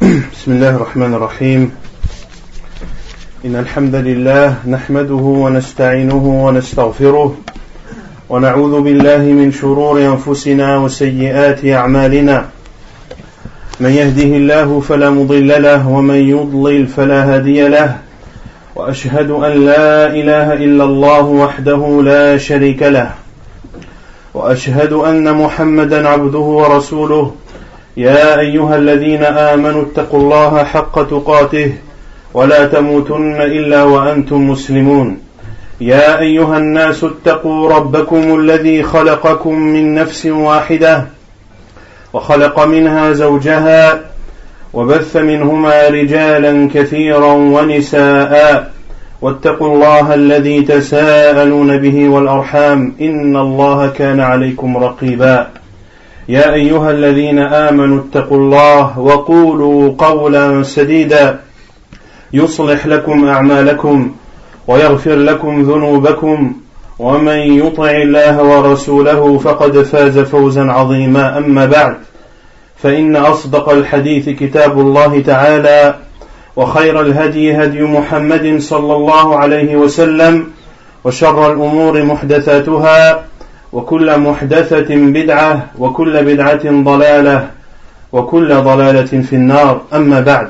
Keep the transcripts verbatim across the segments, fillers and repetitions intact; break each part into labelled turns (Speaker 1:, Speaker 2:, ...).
Speaker 1: بسم الله الرحمن الرحيم إن الحمد لله نحمده ونستعينه ونستغفره ونعوذ بالله من شرور أنفسنا وسيئات أعمالنا من يهده الله فلا مضل له ومن يضلل فلا هادي له وأشهد أن لا إله إلا الله وحده لا شريك له وأشهد أن محمدا عبده ورسوله يا أيها الذين آمنوا اتقوا الله حق تقاته ولا تموتن إلا وأنتم مسلمون يا أيها الناس اتقوا ربكم الذي خلقكم من نفس واحدة وخلق منها زوجها وبث منهما رجالا كثيرا ونساء واتقوا الله الذي تساءلون به والأرحام إن الله كان عليكم رقيبا يا أيها الذين آمنوا اتقوا الله وقولوا قولا سديدا يصلح لكم أعمالكم ويغفر لكم ذنوبكم ومن يطع الله ورسوله فقد فاز فوزا عظيما أما بعد فإن أصدق الحديث كتاب الله تعالى وخير الهدي هدي محمد صلى الله عليه وسلم وشر الأمور محدثاتها وكل محدثة بدعة وكل بدعة ضلالة وكل ضلالة في النار أما بعد.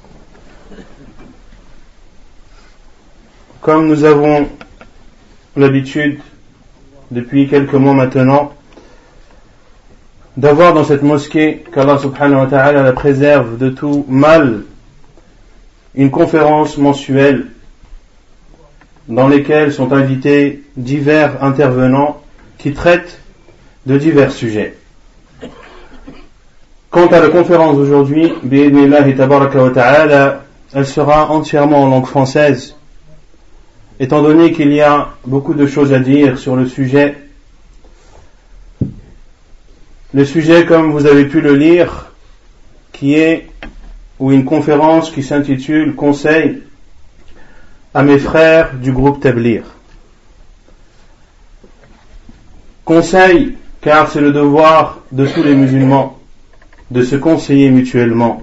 Speaker 1: Comme nous avons l'habitude depuis quelques mois maintenant d'avoir dans cette mosquée, qu'Allah subhanahu wa ta'ala la préserve de tout mal, une conférence mensuelle dans lesquelles sont invités divers intervenants qui traitent de divers sujets. Quant à la conférence d'aujourd'hui, bi'idhnillahi tabaraka wa ta'ala, elle sera entièrement en langue française, étant donné qu'il y a beaucoup de choses à dire sur le sujet. Le sujet, comme vous avez pu le lire, qui est, ou une conférence qui s'intitule « Conseil à mes frères du groupe Tabligh ». Conseil, car c'est le devoir de tous les musulmans de se conseiller mutuellement.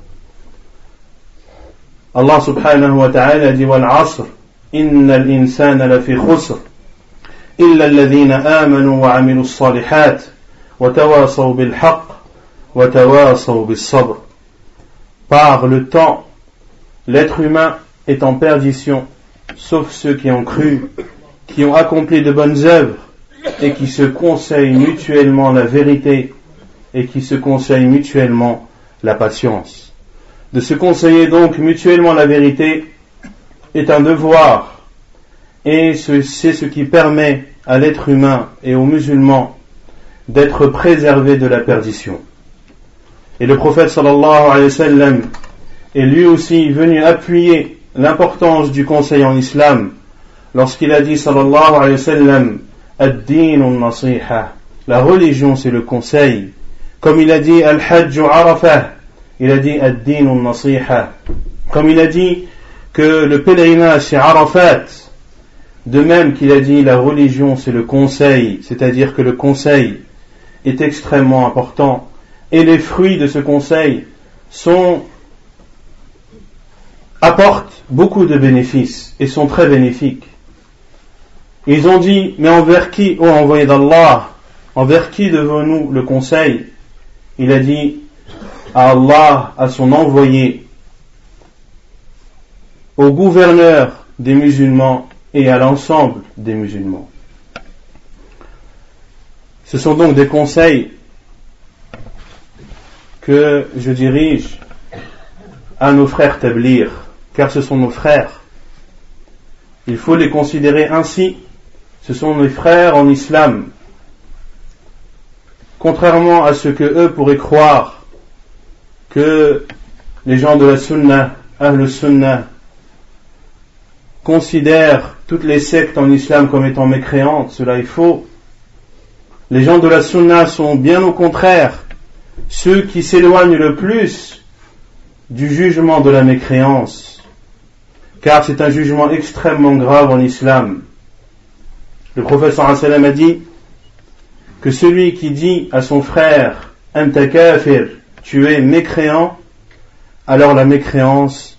Speaker 1: Allah subhanahu wa ta'ala dit « Wal asr, inna al-insana lafi khusr, illa alladhina amanu wa amilu s-salihat, wa tawasaw bil haqq, wa tawasaw bis sabr » Par le temps, l'être humain est en perdition, sauf ceux qui ont cru, qui ont accompli de bonnes œuvres, et qui se conseillent mutuellement la vérité et qui se conseillent mutuellement la patience. De se conseiller donc mutuellement la vérité est un devoir et c'est ce qui permet à l'être humain et aux musulmans d'être préservés de la perdition. Et le prophète sallallahu alayhi wa sallam est lui aussi venu appuyer l'importance du conseil en islam lorsqu'il a dit sallallahu alayhi wa sallam Ad-din al-nasiha, la religion c'est le conseil. Comme il a dit Al-Hajj Arafah, il a dit Ad-din al-nasiha. Comme il a dit que le pèlerinage c'est Arafat, de même qu'il a dit la religion c'est le conseil, c'est-à-dire que le conseil est extrêmement important et les fruits de ce conseil sont, apportent beaucoup de bénéfices et sont très bénéfiques. Ils ont dit, mais envers qui, ô envoyé d'Allah, envers qui devons-nous le conseil? Il a dit, à Allah, à son envoyé, au gouverneur des musulmans et à l'ensemble des musulmans. Ce sont donc des conseils que je dirige à nos frères Tabligh, car ce sont nos frères. Il faut les considérer ainsi. Ce sont mes frères en islam. Contrairement à ce que eux pourraient croire, que les gens de la Sunna, Ahl Sunnah, considèrent toutes les sectes en islam comme étant mécréantes, cela est faux. Les gens de la Sunna sont bien au contraire ceux qui s'éloignent le plus du jugement de la mécréance, car c'est un jugement extrêmement grave en islam. Le prophète sallallahu alayhi wa sallam a dit que celui qui dit à son frère Anta kafir, tu es mécréant, alors la mécréance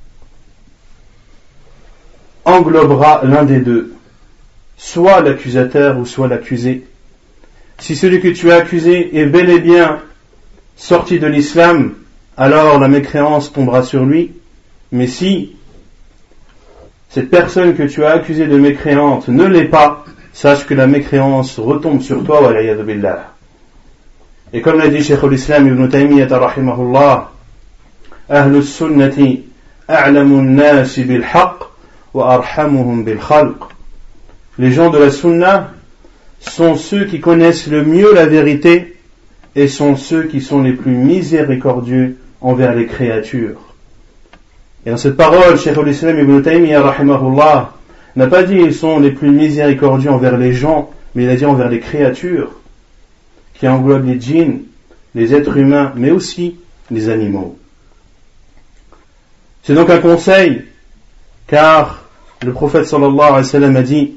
Speaker 1: englobera l'un des deux, soit l'accusateur ou soit l'accusé. Si celui que tu as accusé est bel et bien sorti de l'islam, alors la mécréance tombera sur lui. Mais si cette personne que tu as accusée de mécréante ne l'est pas, sache que la mécréance retombe sur toi, wa l'iyadhu billah. Et comme l'a dit Cheikh al-Islam Ibn Taymiyyah rahimahullah, Ahlus sunnati a'lamu an-nasi bil haqq wa arhamuhum bil khalq. Les gens de la sunna sont ceux qui connaissent le mieux la vérité et sont ceux qui sont les plus miséricordieux envers les créatures. Et dans cette parole, Cheikh al-Islam Ibn Taymiyyah rahimahullah n'a pas dit ils sont les plus miséricordieux envers les gens, mais il a dit envers les créatures, qui englobent les djinns, les êtres humains, mais aussi les animaux. C'est donc un conseil, car le prophète sallallahu alayhi wa sallam a dit: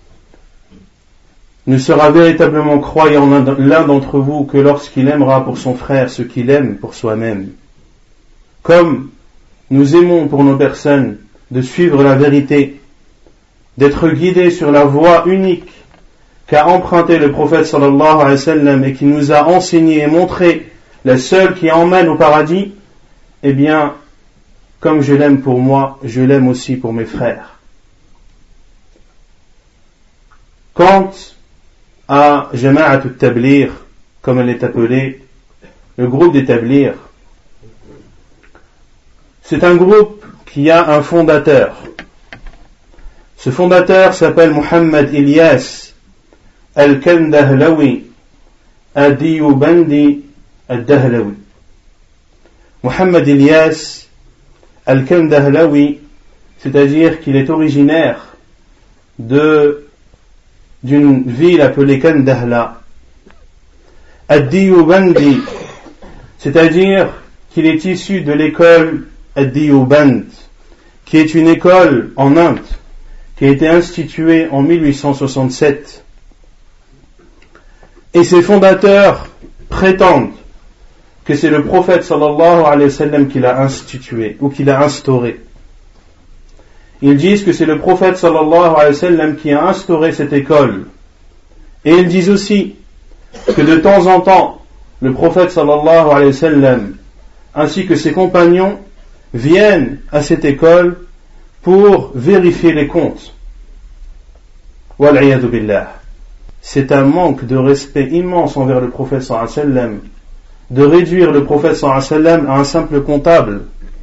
Speaker 1: ne sera véritablement croyant l'un d'entre vous que lorsqu'il aimera pour son frère ce qu'il aime pour soi-même. Comme nous aimons pour nos personnes de suivre la vérité, d'être guidés sur la voie unique qu'a emprunté le prophète sallallahu alayhi wa sallam et qui nous a enseigné et montré la seule qui emmène au paradis, eh bien, comme je l'aime pour moi, je l'aime aussi pour mes frères. Quant à Jama'at al-Tablir, comme elle est appelée, le groupe des Tablirs, c'est un groupe qui a un fondateur. Ce fondateur s'appelle Muhammad Ilyas al-Kandahlawi ad-Diyubandi ad-Dahlawi. Muhammad Ilyas al-Kandahlawi, c'est-à-dire qu'il est originaire de d'une ville appelée Kandahla. Ad-Diyubandi, c'est-à-dire qu'il est issu de l'école Ad-Diyuband, qui est une école en Inde, qui a été instituée en mille huit cent soixante-sept. Et ses fondateurs prétendent que c'est le prophète sallallahu alayhi wa sallam qui l'a institué, ou qui l'a instauré. Ils disent que c'est le prophète sallallahu alayhi wa sallam qui a instauré cette école. Et ils disent aussi que de temps en temps, le prophète sallallahu alayhi wa sallam, ainsi que ses compagnons, viennent à cette école pour vérifier les comptes. Wal-'iyadhu billah. C'est un manque de respect immense envers le prophète sallallahu alayhi wa sallam de réduire le prophète sallallahu alayhi wa sallam à un simple comptable.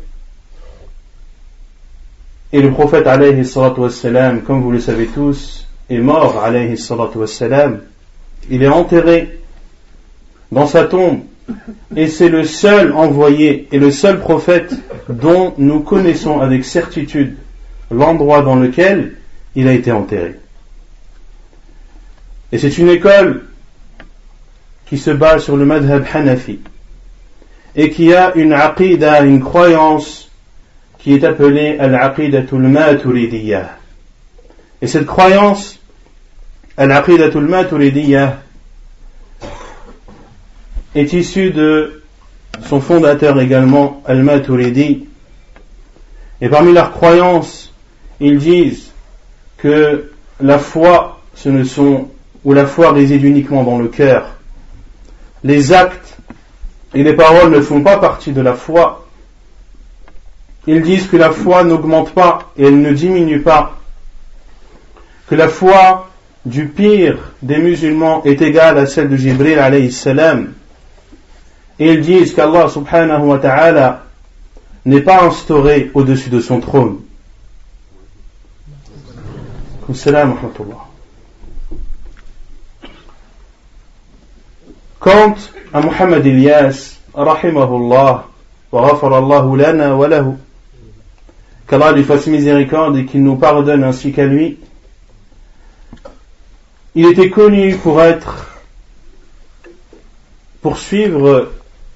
Speaker 1: Et le prophète alayhi salatu wassalam, comme vous le savez tous, est mort alayhi salatu wassalam. Il est enterré dans sa tombe. Et c'est le seul envoyé et le seul prophète dont nous connaissons avec certitude l'endroit dans lequel il a été enterré. Et c'est une école qui se base sur le madhab hanafi et qui a une aqida, une croyance qui est appelée al-aqidatul maturidiyah. Et cette croyance, al-aqidatul maturidiyah, est issue de son fondateur également, al-Maturidi. Et parmi leurs croyances, ils disent que la foi, ce ne sont, ou la foi réside uniquement dans le cœur. Les actes et les paroles ne font pas partie de la foi. Ils disent que la foi n'augmente pas et elle ne diminue pas. Que la foi du pire des musulmans est égale à celle de Jibril alayhi salam. Et ils disent qu'Allah subhanahu wa ta'ala n'est pas instauré au-dessus de son trône. Quant à Muhammad Ilyas, rahimahullah, wa ghafarallahu lana wa lahu, qu'Allah lui fasse miséricorde et qu'il nous pardonne ainsi qu'à lui, il était connu pour être, pour suivre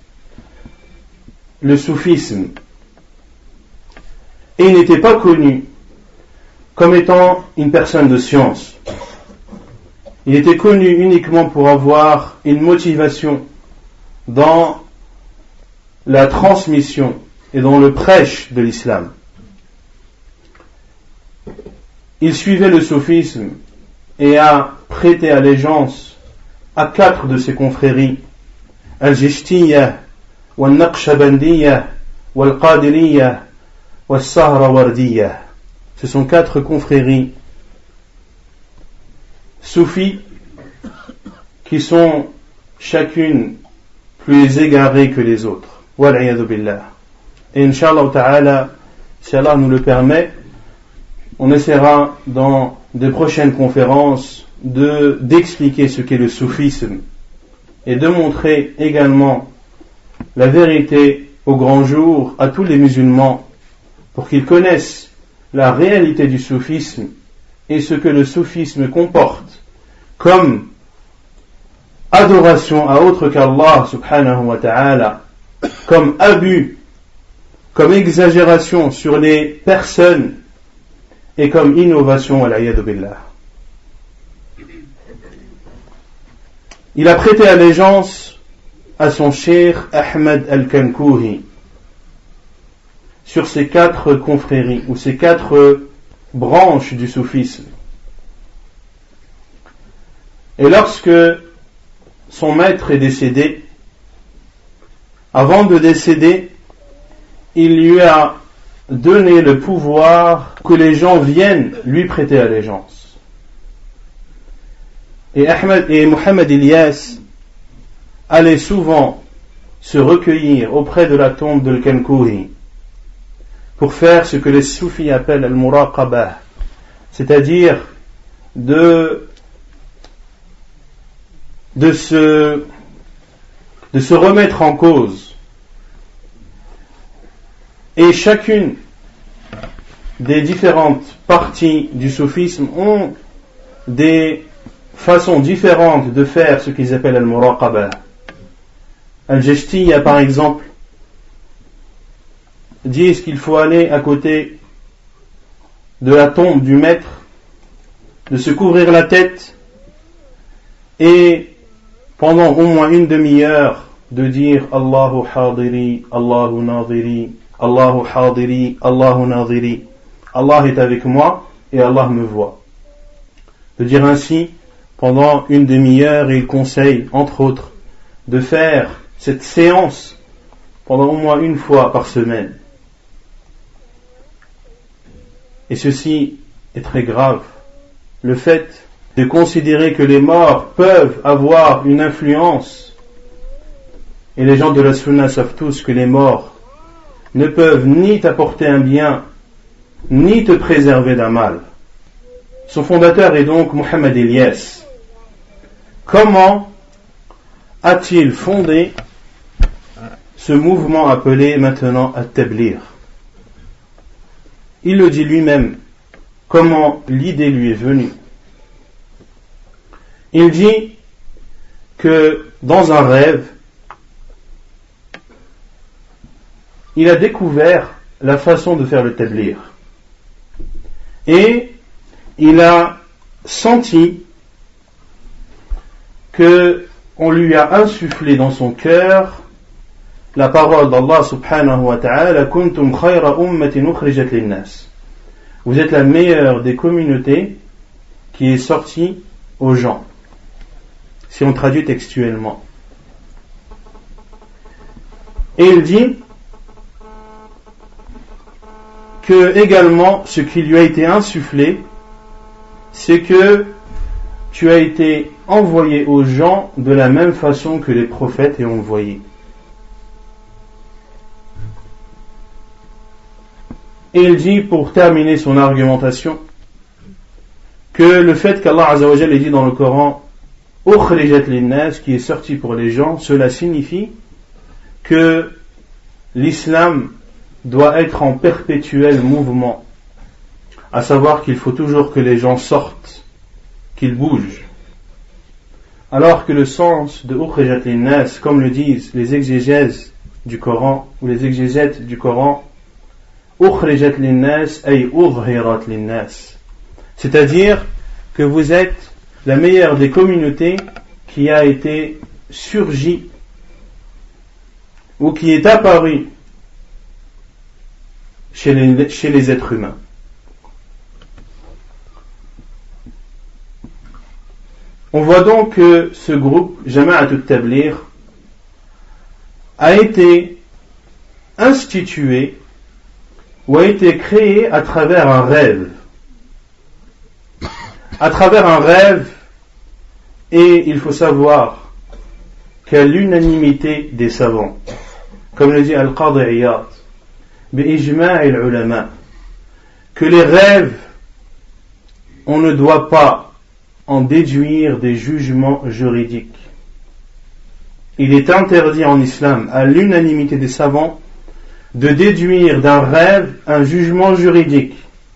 Speaker 1: le soufisme. Et il n'était pas connu comme étant une personne de science. Il était connu uniquement pour avoir une motivation dans la transmission et dans le prêche de l'islam. Il suivait le soufisme et a prêté allégeance à quatre de ses confréries, Al-Jishtiyya, Wal-Naqshbandiyya, Wal-Qadiriyya, Wal-Sahrawardiyya. Ce sont quatre confréries soufis qui sont chacune plus égarées que les autres. Wal-'iyadhu billah. Et Inch'Allah ta'ala, si Allah nous le permet, on essaiera dans de prochaines conférences de, d'expliquer ce qu'est le soufisme et de montrer également la vérité au grand jour à tous les musulmans pour qu'ils connaissent la réalité du soufisme et ce que le soufisme comporte comme adoration à autre qu'Allah subhanahu wa ta'ala, comme abus, comme exagération sur les personnes et comme innovation à l'ayadu billah. Il a prêté allégeance à son cheikh Ahmed al-Kankouhi sur ces quatre confréries ou ces quatre branches du soufisme. Et lorsque son maître est décédé, avant de décéder, il lui a donné le pouvoir que les gens viennent lui prêter allégeance. Et Ahmed et Mohamed Ilyas allaient souvent se recueillir auprès de la tombe de Al-Kankouhi pour faire ce que les soufis appellent al-muraqabah, c'est-à-dire de de se de se remettre en cause. Et chacune des différentes parties du soufisme ont des façons différentes de faire ce qu'ils appellent al-muraqabah. Al-Jishtiyya, par exemple, disent qu'il faut aller à côté de la tombe du maître, de se couvrir la tête et pendant au moins une demi-heure de dire Allahu hadiri, Allahu nadiri, Allahu hadiri, Allahu nadiri. Allah est avec moi et Allah me voit. De dire ainsi pendant une demi-heure, et il conseille, entre autres, de faire cette séance pendant au moins une fois par semaine. Et ceci est très grave. Le fait de considérer que les morts peuvent avoir une influence, et les gens de la Sunna savent tous que les morts ne peuvent ni t'apporter un bien, ni te préserver d'un mal. Son fondateur est donc Mohamed Ilyas. Comment a-t-il fondé ce mouvement appelé maintenant At-Tabligh? Il le dit lui-même, comment l'idée lui est venue. Il dit que dans un rêve, il a découvert la façon de faire le tabligh. Et il a senti que on lui a insufflé dans son cœur la parole d'Allah subhanahu wa ta'ala, kuntum khayra ummatin ukhrijat lin-nas. Vous êtes la meilleure des communautés qui est sortie aux gens. Si on traduit textuellement. Et il dit que également ce qui lui a été insufflé, c'est que tu as été envoyé aux gens de la même façon que les prophètes est envoyé. Et il dit, pour terminer son argumentation, que le fait qu'Allah Azza wa Jalla ait dit dans le Coran ukhrijat lin-nas, qui est sorti pour les gens, cela signifie que l'islam doit être en perpétuel mouvement, à savoir qu'il faut toujours que les gens sortent, qu'ils bougent. Alors que le sens de ukhrijat lin-nas, comme le disent les exégèses du Coran ou les exégètes du Coran, ukhrijat lin-nas ay udhirat lin-nas, c'est-à-dire que vous êtes la meilleure des communautés qui a été surgie ou qui est apparue chez les, chez les êtres humains. On voit donc que ce groupe, Jama'at al-Tabligh, a été institué ou a été créé à travers un rêve. À travers un rêve, et il faut savoir qu'à l'unanimité des savants, comme le dit Al-Qadi Iyad, bi-ijma' al-ulama, que les rêves, on ne doit pas en déduire des jugements juridiques. Il est interdit en islam, à l'unanimité des savants, de déduire d'un rêve un jugement juridique.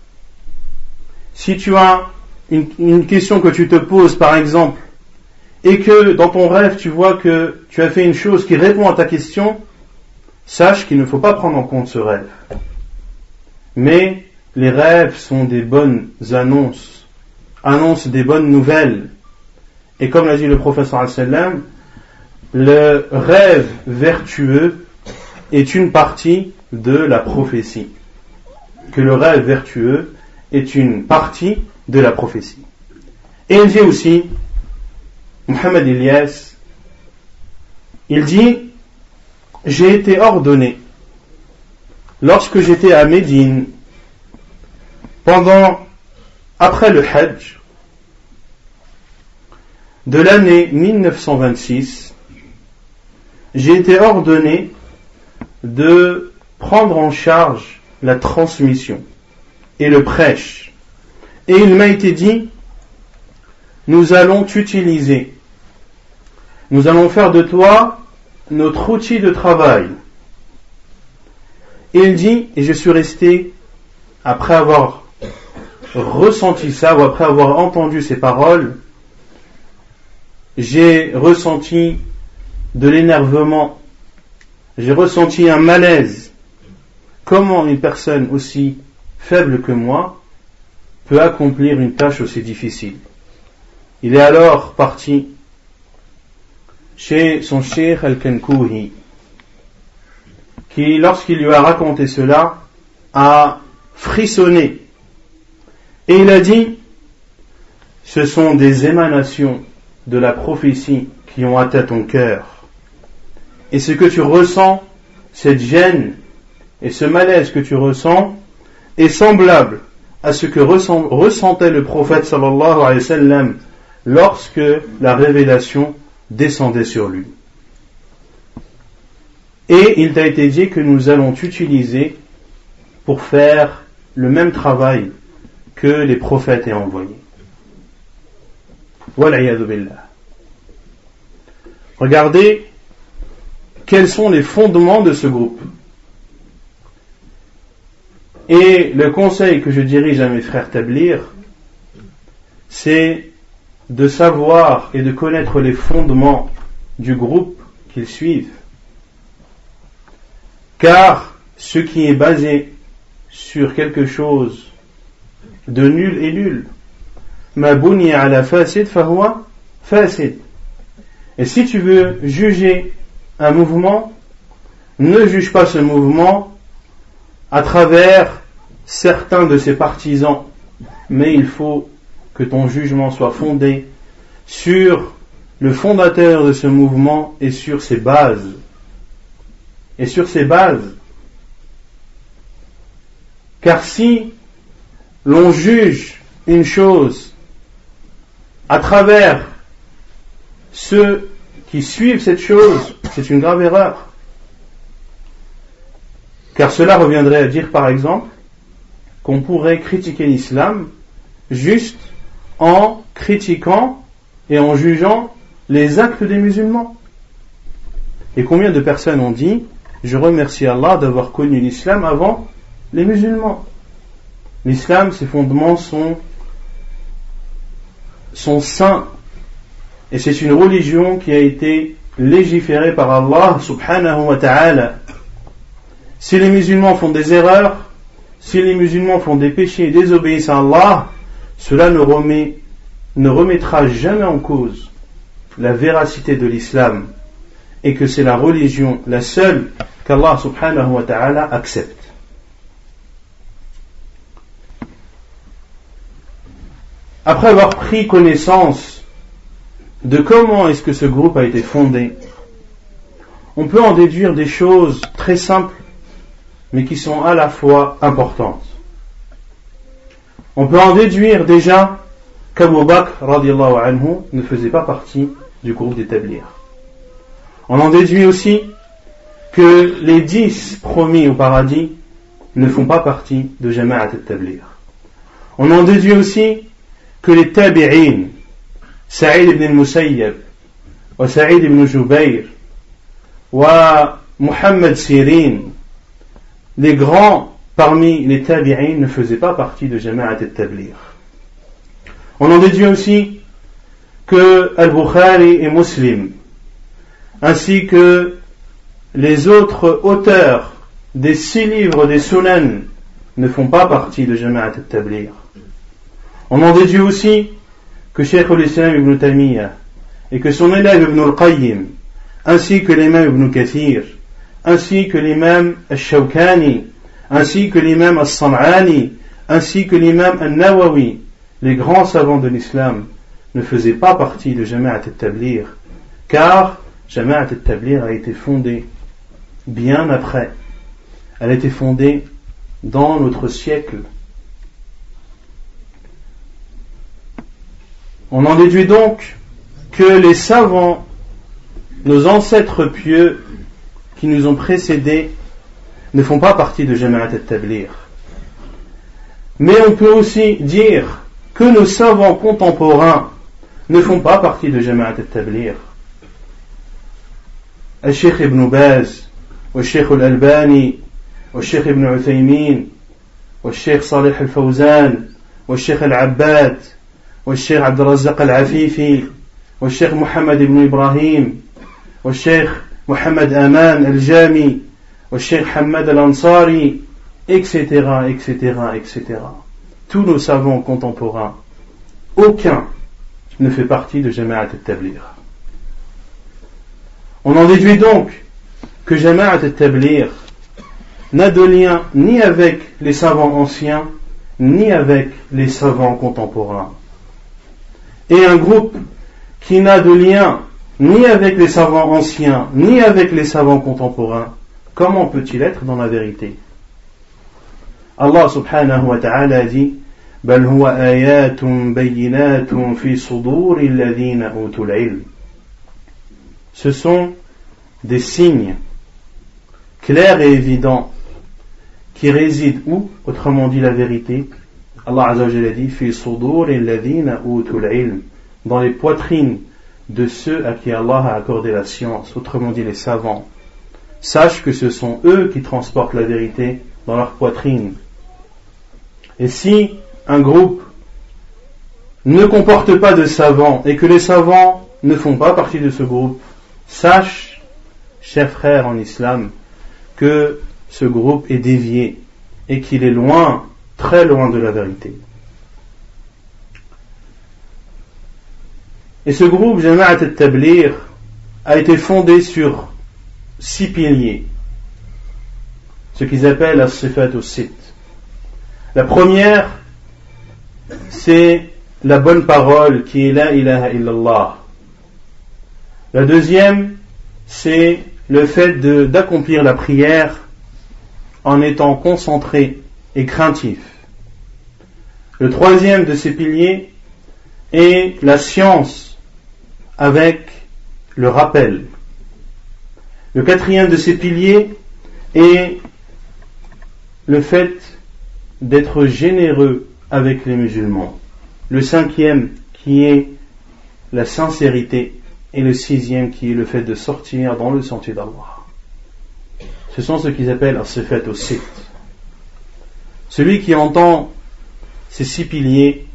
Speaker 1: Si tu as une, une question que tu te poses, par exemple, et que dans ton rêve tu vois que tu as fait une chose qui répond à ta question, sache qu'il ne faut pas prendre en compte ce rêve. Mais les rêves sont des bonnes annonces, annonce des bonnes nouvelles. Et comme l'a dit le prophète sallallahu alayhi wa sallam, le rêve vertueux est une partie de la prophétie. Que le rêve vertueux est une partie de la prophétie. Et il dit aussi, Mohamed Ilyas, il dit, j'ai été ordonné lorsque j'étais à Médine pendant après le Hajj de l'année mille neuf cent vingt-six, j'ai été ordonné de prendre en charge la transmission et le prêche. Et il m'a été dit, nous allons t'utiliser, nous allons faire de toi notre outil de travail. Et il dit, et je suis resté, après avoir ressenti ça, ou après avoir entendu ces paroles, j'ai ressenti de l'énervement, j'ai ressenti un malaise. Comment une personne aussi faible que moi peut accomplir une tâche aussi difficile? Il est alors parti chez son cheikh Al-Kankouhi, qui, lorsqu'il lui a raconté cela, a frissonné. Et il a dit, ce sont des émanations de la prophétie qui ont atteint ton cœur. Et ce que tu ressens, cette gêne et ce malaise que tu ressens, est semblable à ce que ressent, ressentait le prophète sallallahu alayhi wa sallam lorsque la révélation descendait sur lui. Et il t'a été dit que nous allons t'utiliser pour faire le même travail que les prophètes aient envoyé. Wal'iyadu billah. Regardez quels sont les fondements de ce groupe. Et le conseil que je dirige à mes frères Tabligh, c'est de savoir et de connaître les fondements du groupe qu'ils suivent. Car ce qui est basé sur quelque chose de nul est nul. Ma buniya ala fasid fahuwa fasid. Et si tu veux juger un mouvement, ne juge pas ce mouvement à travers certains de ses partisans, mais il faut que ton jugement soit fondé sur le fondateur de ce mouvement et sur ses bases. Et sur ses bases. Car si l'on juge une chose à travers ceux qui suivent cette chose, c'est une grave erreur. Car cela reviendrait à dire, par exemple, qu'on pourrait critiquer l'islam juste en critiquant et en jugeant les actes des musulmans. Et combien de personnes ont dit, je remercie Allah d'avoir connu l'islam avant les musulmans. L'islam, ses fondements sont, sont saints. Et c'est une religion qui a été légiférée par Allah subhanahu wa ta'ala. Si les musulmans font des erreurs, si les musulmans font des péchés et désobéissent à Allah, cela ne, remet, ne remettra jamais en cause la véracité de l'islam et que c'est la religion, la seule qu'Allah subhanahu wa ta'ala accepte. après avoir pris connaissance de comment est-ce que ce groupe a été fondé, on peut en déduire des choses très simples, mais qui sont à la fois importantes. On peut en déduire déjà qu'Abu Bakr radiallahu anhu ne faisait pas partie du groupe des Tablighs. On en déduit aussi que les dix promis au paradis ne font pas partie de Jama'at al-Tabligh. On en déduit aussi que les Tabi'in, Sa'id ibn al-Musayyab, wa Sa'id ibn Jubayr, wa Muhammad Sirin, les grands parmi les Tabi'in ne faisaient pas partie de Jama'at al-Tabligh. On en déduit aussi que Al-Bukhari et Muslim, ainsi que les autres auteurs des six livres des Sunan, ne font pas partie de Jama'at al-Tabligh. On en déduit aussi que Cheikh al-Islam ibn Taymiyyah et que son élève ibn al-Qayyim, ainsi que l'imam ibn Kathir, ainsi que l'imam al-Shawkani, ainsi que l'imam al-San'ani, ainsi que l'imam al-Nawawi, les grands savants de l'islam, ne faisaient pas partie de Jama'at al-Tabligh, car Jama'at al-Tabligh a été fondée bien après. Elle a été fondée dans notre siècle. On en déduit donc que les savants, nos ancêtres pieux qui nous ont précédés, ne font pas partie de Jama'at al-Tabligh. Mais on peut aussi dire que nos savants contemporains ne font pas partie de Jama'at al-Tabligh. Al-Sheikh ibn Baz, al-Sheikh al-Albani, al-Sheikh ibn Uthaymin, al-Sheikh Salih al-Fawzan, al-Sheikh al-Abbad, al-Sheikh Abd al-Razzaq al-Afifi, al-Sheikh Muhammad ibn Ibrahim, al-Sheikh Muhammad Aman al-Jami, al-Sheikh Hamad al-Ansari, et cetera, et cetera, et cetera. Tous nos savants contemporains, aucun ne fait partie de Jama'at al-Tabligh. On en déduit donc que Jama'at al-Tabligh n'a de lien ni avec les savants anciens, ni avec les savants contemporains. Et un groupe qui n'a de lien ni avec les savants anciens, ni avec les savants contemporains, comment peut-il être dans la vérité? Allah subhanahu wa ta'ala dit بل هو آيات بينات في صدور الذين أوتوا العلم. Ce sont des signes clairs et évidents qui résident où? Autrement dit la vérité. Allah Azza wa Jalla dit في صدور الذين أوتوا العلم, dans les poitrines de ceux à qui Allah a accordé la science, autrement dit les savants. Sache que ce sont eux qui transportent la vérité dans leur poitrine. Et si un groupe ne comporte pas de savants et que les savants ne font pas partie de ce groupe, sache, cher frère en islam, que ce groupe est dévié et qu'il est loin, très loin de la vérité. Et ce groupe Jama'at al-Tabligh a été fondé sur six piliers, ce qu'ils appellent as-sifat as-sitt. La première, c'est la bonne parole qui est la ilaha illallah. La deuxième, c'est le fait de, d'accomplir la prière en étant concentré et craintif. Le troisième de ces piliers est la science avec le rappel. Le quatrième de ces piliers est le fait d'être généreux avec les musulmans. Le cinquième qui est la sincérité et le sixième qui est le fait de sortir dans le sentier d'Allah. Ce sont ce qu'ils appellent as-sifat as-sitt. Celui qui entend ces six piliers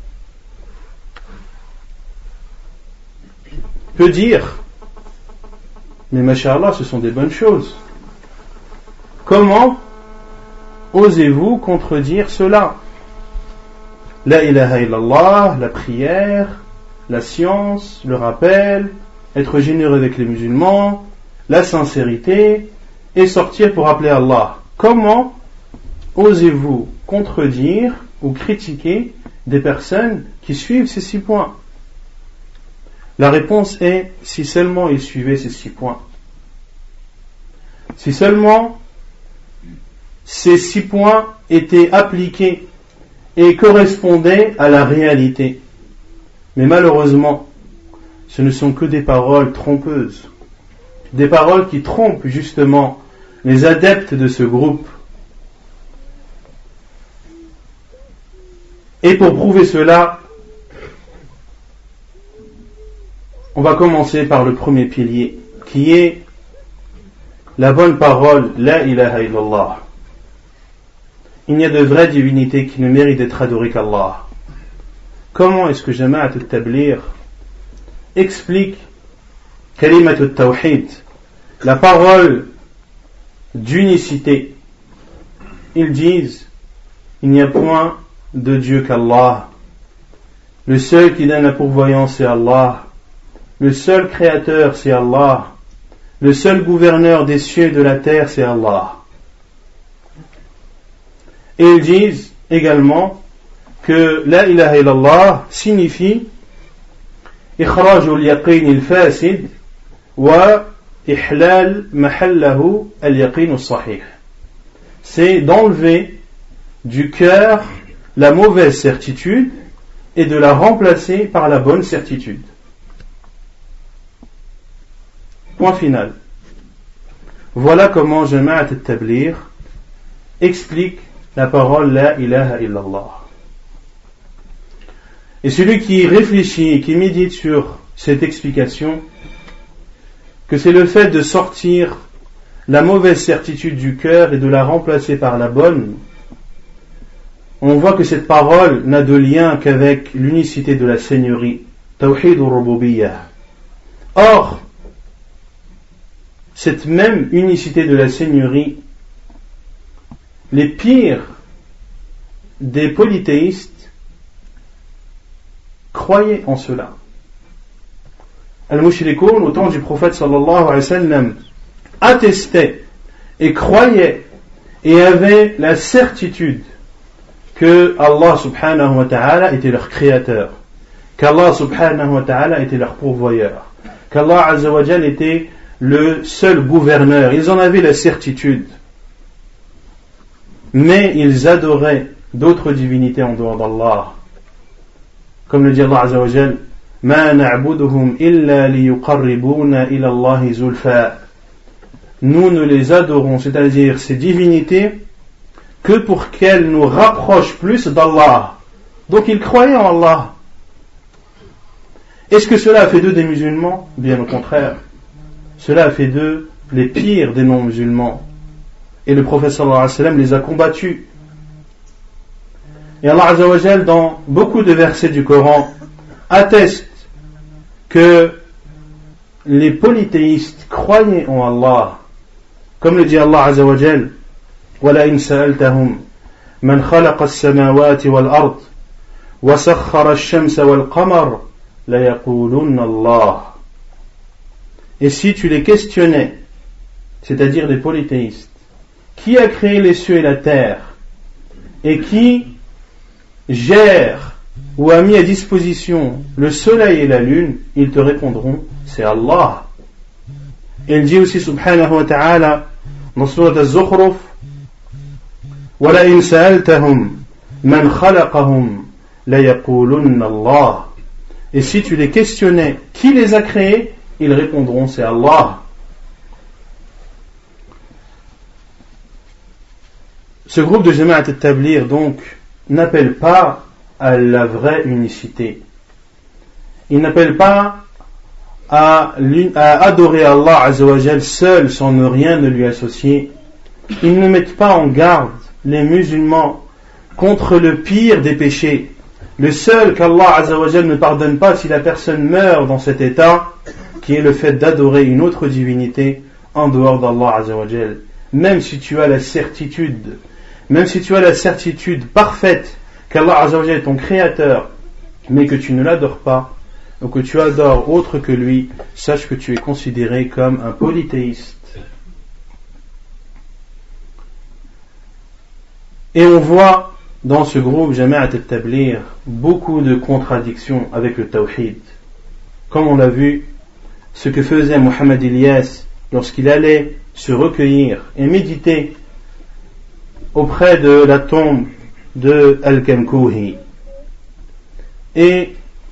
Speaker 1: peut dire mais masha'Allah, ce sont des bonnes choses. Comment osez-vous contredire cela? La ilaha illallah, la prière, la science, le rappel, être généreux avec les musulmans, la sincérité et sortir pour appeler Allah. Comment osez-vous contredire ou critiquer des personnes qui suivent ces six points? La réponse est si seulement ils suivaient ces six points. Si seulement ces six points étaient appliqués et correspondaient à la réalité. Mais malheureusement, ce ne sont que des paroles trompeuses. Des paroles qui trompent justement les adeptes de ce groupe. Et pour prouver cela, on va commencer par le premier pilier, qui est la bonne parole, la ilaha illallah. Il n'y a de vraie divinité qui ne mérite d'être adorée qu'Allah. Comment est-ce que Jama'at al-Tabligh explique Kalimat al-Tawhid, la parole d'unicité? Ils disent, il n'y a point de Dieu qu'Allah. Le seul qui donne la pourvoyance, c'est Allah. Le seul créateur, c'est Allah. Le seul gouverneur des cieux et de la terre, c'est Allah. Et ils disent également que la ilaha illallah signifie إخراج اليقين الفاسد وإحلال محله اليقين الصحيح. C'est d'enlever du cœur la mauvaise certitude et de la remplacer par la bonne certitude. Point final. Voilà comment Jama'at al-Tabligh explique la parole la ilaha illallah. Et celui qui réfléchit et qui médite sur cette explication, que c'est le fait de sortir la mauvaise certitude du cœur et de la remplacer par la bonne, on voit que cette parole n'a de lien qu'avec l'unicité de la Seigneurie, Tawhid al-Rububiyyah. Or, cette même unicité de la Seigneurie, les pires des polythéistes croyaient en cela. Al-Mushrikoun, au temps du prophète sallallahu alayhi wa sallam, attestaient et croyaient et avaient la certitude que Allah subhanahu wa ta'ala était leur créateur, qu'Allah subhanahu wa ta'ala était leur pourvoyeur, qu'Allah azza wa jal était le seul gouverneur. Ils en avaient la certitude. Mais ils adoraient d'autres divinités en dehors d'Allah. Comme le dit Allah azza wa jal, Ma na'buduhum illa liyuqarribuna ila Allahi zulfa. Nous ne les adorons, c'est-à-dire ces divinités, que pour qu'elles nous rapprochent plus d'Allah. Donc ils croyaient en Allah. Est-ce que cela a fait d'eux des musulmans? Bien au contraire. Cela a fait d'eux les pires des non-musulmans. Et le prophète sallallahu alayhi wa sallam les a combattus. Et Allah azza wa jal, dans beaucoup de versets du Coran, atteste que les polythéistes croyaient en Allah. Comme le dit Allah azza wa jal, وَلَئِنْ سَأَلْتَهُمْ مَنْ خَلَقَ السَّمَاوَاتِ وَالْأَرْضِ وَسَخَّرَ الشَّمْسَ وَالْقَمَرَ لَيَقُولُنَّ اللَّهِ. Et si tu les questionnais, c'est-à-dire les polythéistes, qui a créé les cieux et la terre, et qui gère ou a mis à disposition le soleil et la lune, ils te répondront, c'est Allah. Et il dit aussi subhanahu wa ta'ala dans surat Az-Zukhruf, وَلَئِنْ سَأَلْتَهُمْ مَنْ خَلَقَهُمْ لَيَقُولُنَّ اللَّهِ. Et si tu les questionnais, qui les a créés, ils répondront, c'est Allah. Ce groupe de Jama'at al-Tabligh donc n'appelle pas à la vraie unicité. Il n'appelle pas à, à adorer Allah azza wa jal seul sans ne rien ne lui associer. Ils ne mettent pas en garde les musulmans contre le pire des péchés, le seul qu'Allah azza wa jal ne pardonne pas si la personne meurt dans cet état, qui est le fait d'adorer une autre divinité en dehors d'Allah azza wa jal. Même si tu as la certitude, même si tu as la certitude parfaite qu'Allah azza wa jal est ton créateur, mais que tu ne l'adores pas, ou que tu adores autre que lui, sache que tu es considéré comme un polythéiste. Et on voit dans ce groupe Jama'at al-Tabligh beaucoup de contradictions avec le Tawhid. Comme on l'a vu, ce que faisait Mohammed Ilyas lorsqu'il allait se recueillir et méditer auprès de la tombe de Al-Kamkouhi. Et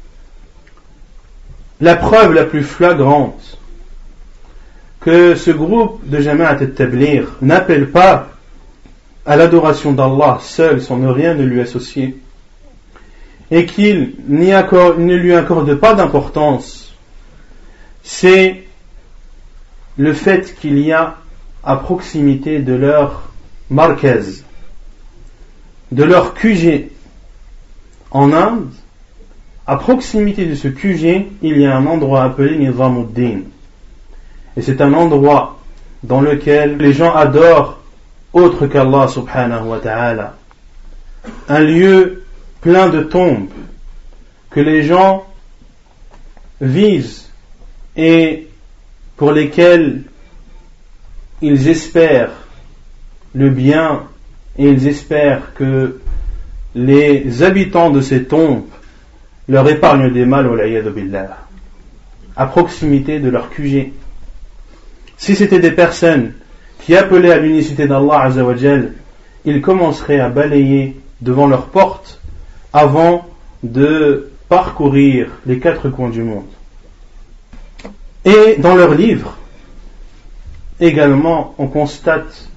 Speaker 1: la preuve la plus flagrante que ce groupe de Jama'at al-Tabligh n'appelle pas à l'adoration d'Allah seul sans ne rien ne lui associer et qu'il n'y accorde, ne lui accorde pas d'importance, c'est le fait qu'il y a à proximité de leur markaz, de leur Q G en Inde, à proximité de ce Q G, il y a un endroit appelé Nizamuddin. Et c'est un endroit dans lequel les gens adorent autre qu'Allah subhanahu wa ta'ala. Un lieu plein de tombes que les gens visent et pour lesquels ils espèrent le bien et ils espèrent que les habitants de ces tombes leur épargnent des mal, wal-'iyadhu billah, à proximité de leur Q G. Si c'était des personnes qui appelaient à l'unicité d'Allah Azza wa Jal, ils commenceraient à balayer devant leur porte avant de parcourir les quatre coins du monde. Et dans leurs livres, également, on constate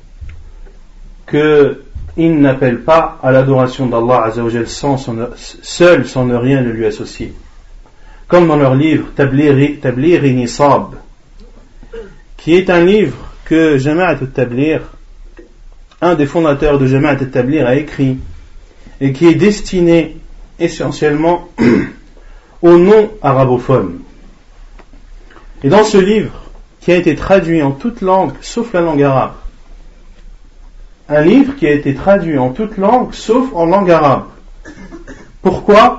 Speaker 1: qu'ils n'appellent pas à l'adoration d'Allah Azza wa Jal sans son, seul, sans ne rien ne lui associer. Comme dans leur livre Tabligh Nisab, qui est un livre que Jama'at al-Tabligh, un des fondateurs de Jama'at al-Tabligh, a écrit et qui est destiné essentiellement aux non-arabophones. Et dans ce livre, qui a été traduit en toute langue, sauf la langue arabe, un livre qui a été traduit en toute langue, sauf en langue arabe. Pourquoi ?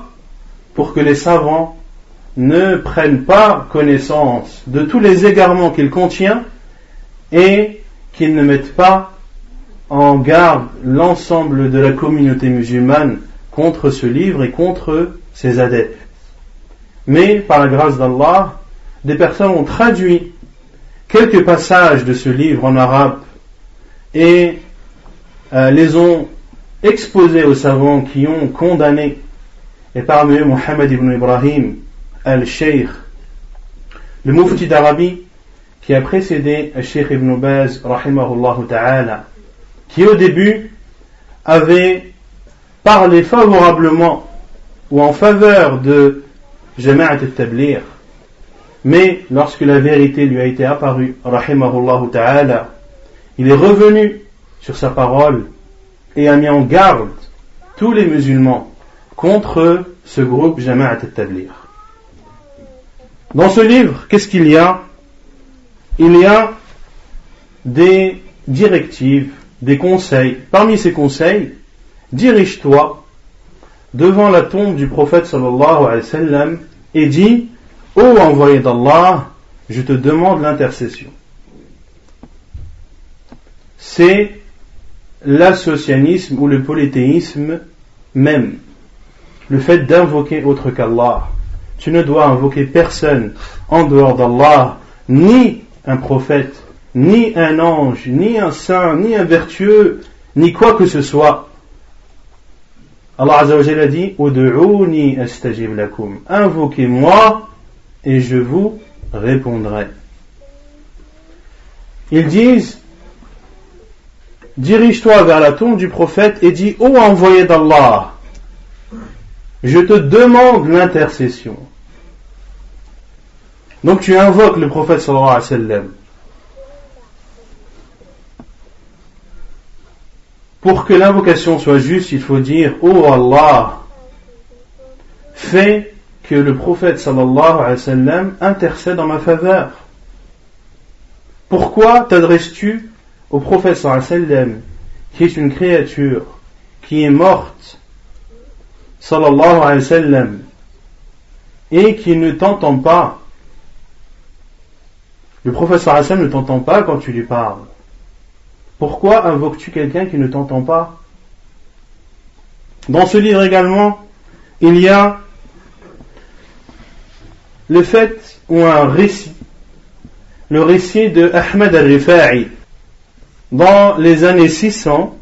Speaker 1: Pour que les savants ne prennent pas connaissance de tous les égarements qu'il contient et qu'ils ne mettent pas en garde l'ensemble de la communauté musulmane contre ce livre et contre ses adeptes. Mais par la grâce d'Allah, des personnes ont traduit quelques passages de ce livre en arabe et euh, les ont exposés aux savants qui ont condamné, et parmi eux Mohammed ibn Ibrahim al-Sheikh, le mufti d'Arabie qui a précédé al-Sheikh ibn Baz rahimahullah ta'ala, qui au début avait parlé favorablement ou en faveur de Jama'at al-Tabligh, mais lorsque la vérité lui a été apparue rahimahullah ta'ala, il est revenu sur sa parole et a mis en garde tous les musulmans contre ce groupe Jama'at al-Tabligh. Dans ce livre, qu'est-ce qu'il y a ? Il y a des directives, des conseils. Parmi ces conseils, dirige-toi devant la tombe du prophète sallallahu alayhi wa sallam et dis: ô envoyé d'Allah, je te demande l'intercession. C'est l'associanisme ou le polythéisme même, le fait d'invoquer autre qu'Allah. Tu ne dois invoquer personne en dehors d'Allah, ni un prophète, ni un ange, ni un saint, ni un vertueux, ni quoi que ce soit. Allah Azza wa Jalla dit: Ud'ouni astajib lakum. Invoquez-moi et je vous répondrai. Ils disent: dirige-toi vers la tombe du prophète et dis: ô envoyé d'Allah, je te demande l'intercession. Donc tu invoques le prophète sallallahu alayhi wa sallam. Pour que l'invocation soit juste, il faut dire: ô Allah, fais que le prophète sallallahu alayhi wa sallam intercède en ma faveur. Pourquoi t'adresses-tu au prophète sallallahu alayhi wa sallam, qui est une créature qui est morte, sallallahu alayhi wa sallam, et qui ne t'entend pas? Le prophète sallallahu alayhi wa sallam ne t'entend pas quand tu lui parles. Pourquoi invoques-tu quelqu'un qui ne t'entend pas? Dans ce livre également, il y a le fait ou un récit, le récit de Ahmed al-Rifa'i. Dans les années six cents,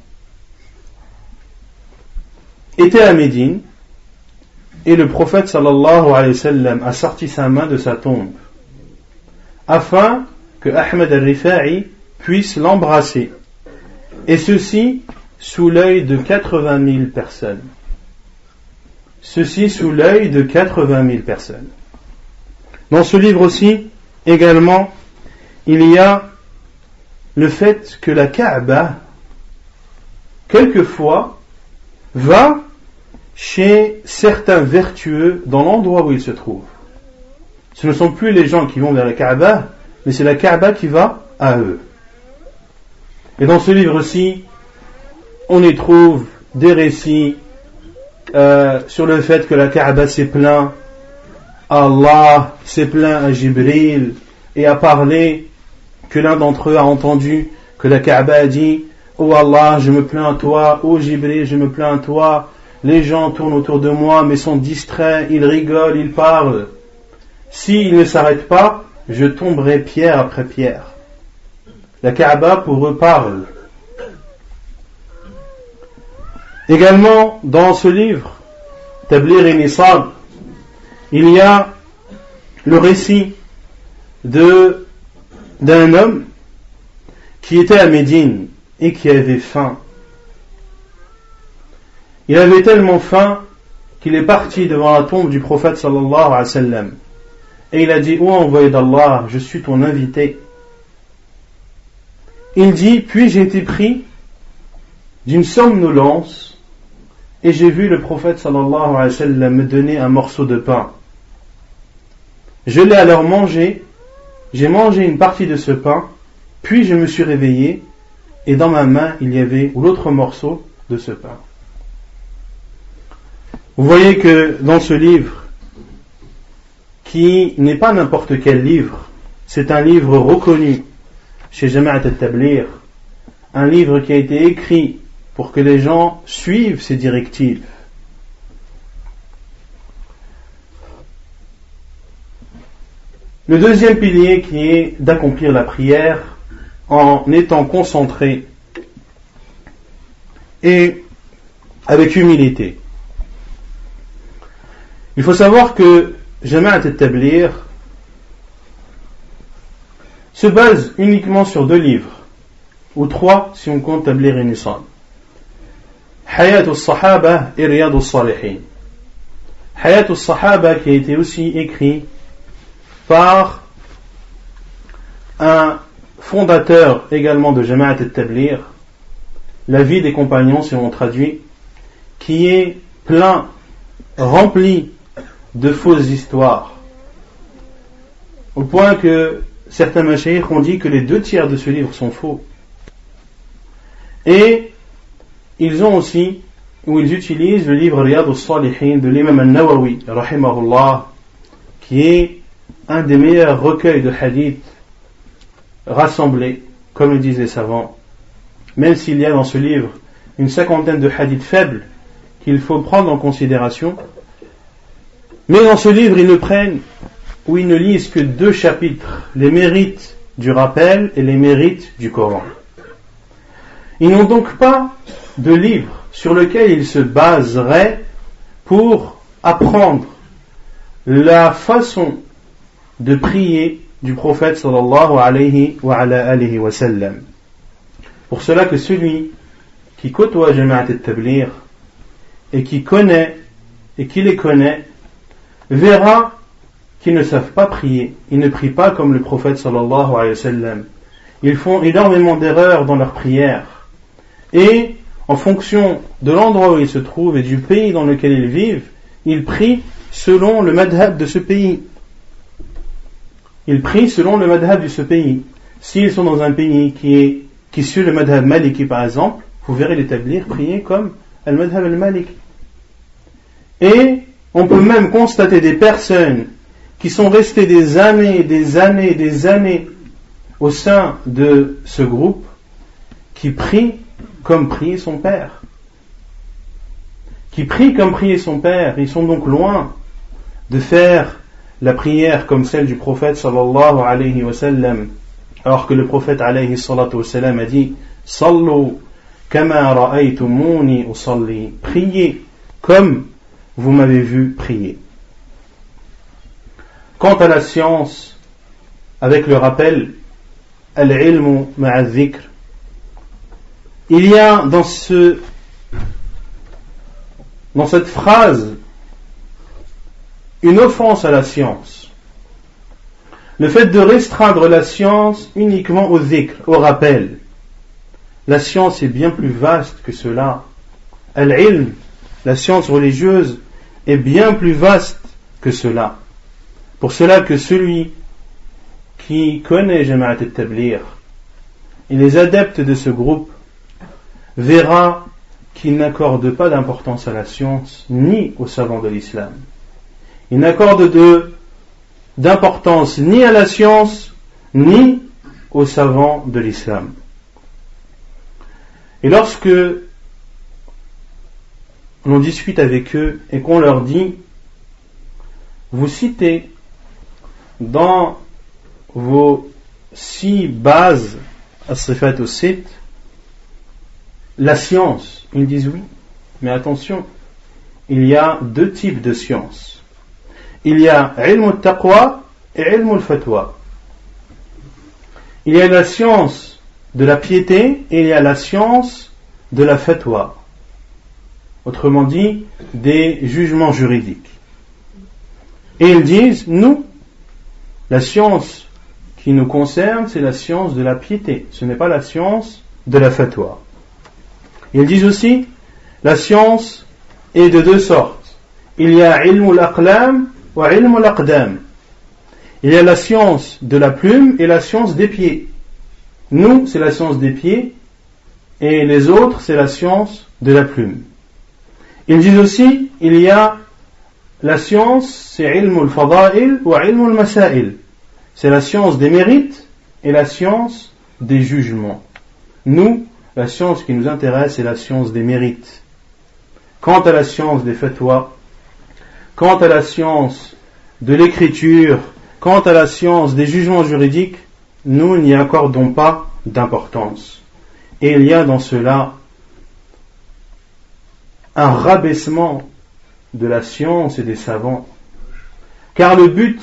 Speaker 1: était à Médine, et le prophète sallallahu alayhi wa sallam a sorti sa main de sa tombe, afin que Ahmed al-Rifa'i puisse l'embrasser, et ceci sous l'œil de quatre-vingt mille personnes. Ceci sous l'œil de quatre-vingt mille personnes. Dans ce livre aussi, également, il y a le fait que la Kaaba, quelquefois, va chez certains vertueux dans l'endroit où ils se trouvent. Ce ne sont plus les gens qui vont vers la Kaaba, mais c'est la Kaaba qui va à eux. Et dans ce livre aussi, on y trouve des récits euh, sur le fait que la Kaaba s'est plaint à Allah, s'est plaint à Jibril, et a parlé que l'un d'entre eux a entendu que la Kaaba a dit: oh Allah, je me plains à toi, oh Jibril, je me plains à toi. Les gens tournent autour de moi mais sont distraits, ils rigolent, ils parlent. S'ils ne s'arrêtent pas, je tomberai pierre après pierre. La Kaaba pour eux parle. Également, dans ce livre, Tablir et Nisab, il y a le récit de, d'un homme qui était à Médine et qui avait faim. Il avait tellement faim qu'il est parti devant la tombe du prophète sallallahu alayhi wa sallam. Et il a dit: ô envoyé d'Allah, je suis ton invité. Il dit: puis j'ai été pris d'une somnolence et j'ai vu le prophète sallallahu alayhi wa sallam me donner un morceau de pain. Je l'ai alors mangé, j'ai mangé une partie de ce pain, puis je me suis réveillé et dans ma main il y avait l'autre morceau de ce pain. Vous voyez que dans ce livre, qui n'est pas n'importe quel livre, c'est un livre reconnu chez Jama'at al-Tablir, un livre qui a été écrit pour que les gens suivent ses directives. Le deuxième pilier qui est d'accomplir la prière en étant concentré et avec humilité. Il faut savoir que Jama'at al-Tablir se base uniquement sur deux livres, ou trois si on compte Tablir et Nisab. Hayat al-Sahaba et Riyad al-Salihin. Hayat al-Sahaba qui a été aussi écrit par un fondateur également de Jama'at al-Tablir, la vie des compagnons si on traduit, qui est plein, rempli de fausses histoires, au point que certains mashayikh ont dit que les deux tiers de ce livre sont faux. Et ils ont aussi, ou ils utilisent le livre Riyad al-Salihin de l'imam al-Nawawi rahimahullah, qui est un des meilleurs recueils de hadith rassemblés, comme le disent les savants, même s'il y a dans ce livre une cinquantaine de hadiths faibles qu'il faut prendre en considération. Mais dans ce livre, ils ne prennent ou ils ne lisent que deux chapitres, les mérites du rappel et les mérites du Coran. Ils n'ont donc pas de livre sur lequel ils se baseraient pour apprendre la façon de prier du prophète sallallahu alayhi wa ala alihi wa sallam. Pour cela que celui qui côtoie Jama'at al-Tablir et qui connaît et qui les connaît verra qu'ils ne savent pas prier, ils ne prient pas comme le prophète sallallahu alayhi wa sallam. Ils font énormément d'erreurs dans leur prière. Et en fonction de l'endroit où ils se trouvent et du pays dans lequel ils vivent, ils prient selon le madhab de ce pays. Ils prient selon le madhab de ce pays. S'ils sont dans un pays qui est qui suit le madhab maliki par exemple, vous verrez l'établir prier comme le madhab al-maliki. Et on peut même constater des personnes qui sont restées des années, des années, des années au sein de ce groupe qui prient comme priait son père, qui prie comme priait son père. Ils sont donc loin de faire la prière comme celle du prophète sallallahu alayhi wa sallam, alors que le prophète alayhi salatu wa sallam a dit Sallu kama ra'aytumuni usalli, priez comme vous m'avez vu prier. Quant à la science, avec le rappel al-ilmu ma'a dhikr, il y a dans ce dans cette phrase une offense à la science. Le fait de restreindre la science uniquement au dhikr, au rappel. La science est bien plus vaste que cela. Al-ilm, la science religieuse, est bien plus vaste que cela. Pour cela que celui qui connaît Jama'at al-Tabligh et les adeptes de ce groupe verra qu'ils n'accordent pas d'importance à la science ni aux savants de l'islam. Ils n'accordent de, d'importance ni à la science ni aux savants de l'islam. Et lorsque l'on discute avec eux et qu'on leur dit vous citez dans vos six bases as-sifat as-sitt la science, ils disent oui, mais attention, il y a deux types de science. Il y a ilm al-taqwa et ilm al-fatwa. Il y a la science de la piété et il y a la science de la fatwa. Autrement dit, des jugements juridiques. Et ils disent, nous, la science qui nous concerne, c'est la science de la piété. Ce n'est pas la science de la fatwa. Ils disent aussi, la science est de deux sortes. Il y a ilm al-aqlam wa ilm al-aqdam. Il y a la science de la plume et la science des pieds. Nous, c'est la science des pieds et les autres, c'est la science de la plume. Ils disent aussi, il y a la science, c'est ilm al-fada'il wa ilm al-masail. C'est la science des mérites et la science des jugements. Nous, la science qui nous intéresse, c'est la science des mérites. Quant à la science des fatwas, quant à la science de l'écriture, quant à la science des jugements juridiques, nous n'y accordons pas d'importance. Et il y a dans cela un rabaissement de la science et des savants. Car le but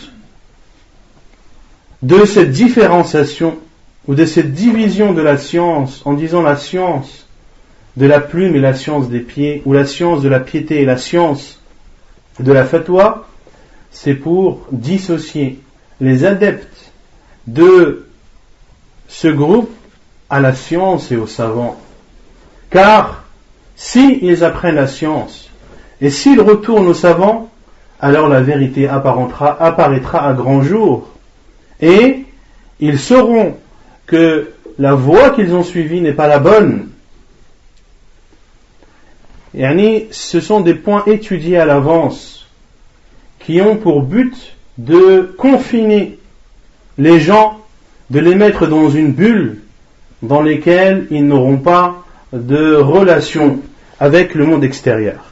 Speaker 1: de cette différenciation ou de cette division de la science, en disant la science de la plume et la science des pieds, ou la science de la piété et la science de la fatwa, c'est pour dissocier les adeptes de ce groupe à la science et aux savants. Car s'ils apprennent la science et s'ils retournent aux savants, alors la vérité apparaîtra, apparaîtra à grand jour et ils sauront que la voie qu'ils ont suivie n'est pas la bonne. Yani, ce sont des points étudiés à l'avance qui ont pour but de confiner les gens, de les mettre dans une bulle dans laquelle ils n'auront pas de relation avec le monde extérieur.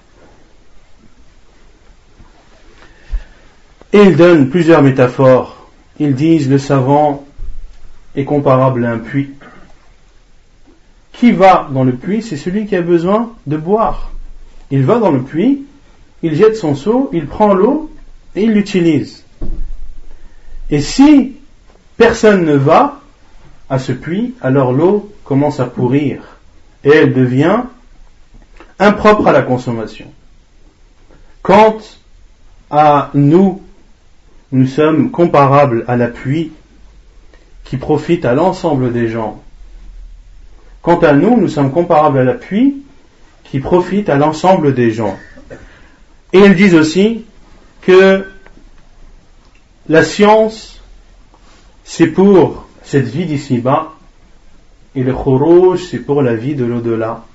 Speaker 1: Et ils donnent plusieurs métaphores. Ils disent le savant est comparable à un puits. Qui va dans le puits? C'est celui qui a besoin de boire. Il va dans le puits, il jette son seau, il prend l'eau et il l'utilise. Et si personne ne va à ce puits, alors l'eau commence à pourrir et elle devient impropre à la consommation. Quant à nous, nous sommes comparables à la pluie qui profite à l'ensemble des gens. Quant à nous, nous sommes comparables à la pluie qui profite à l'ensemble des gens. Et ils disent aussi que la science, c'est pour cette vie d'ici-bas, et le khuruj, c'est pour la vie de l'au-delà.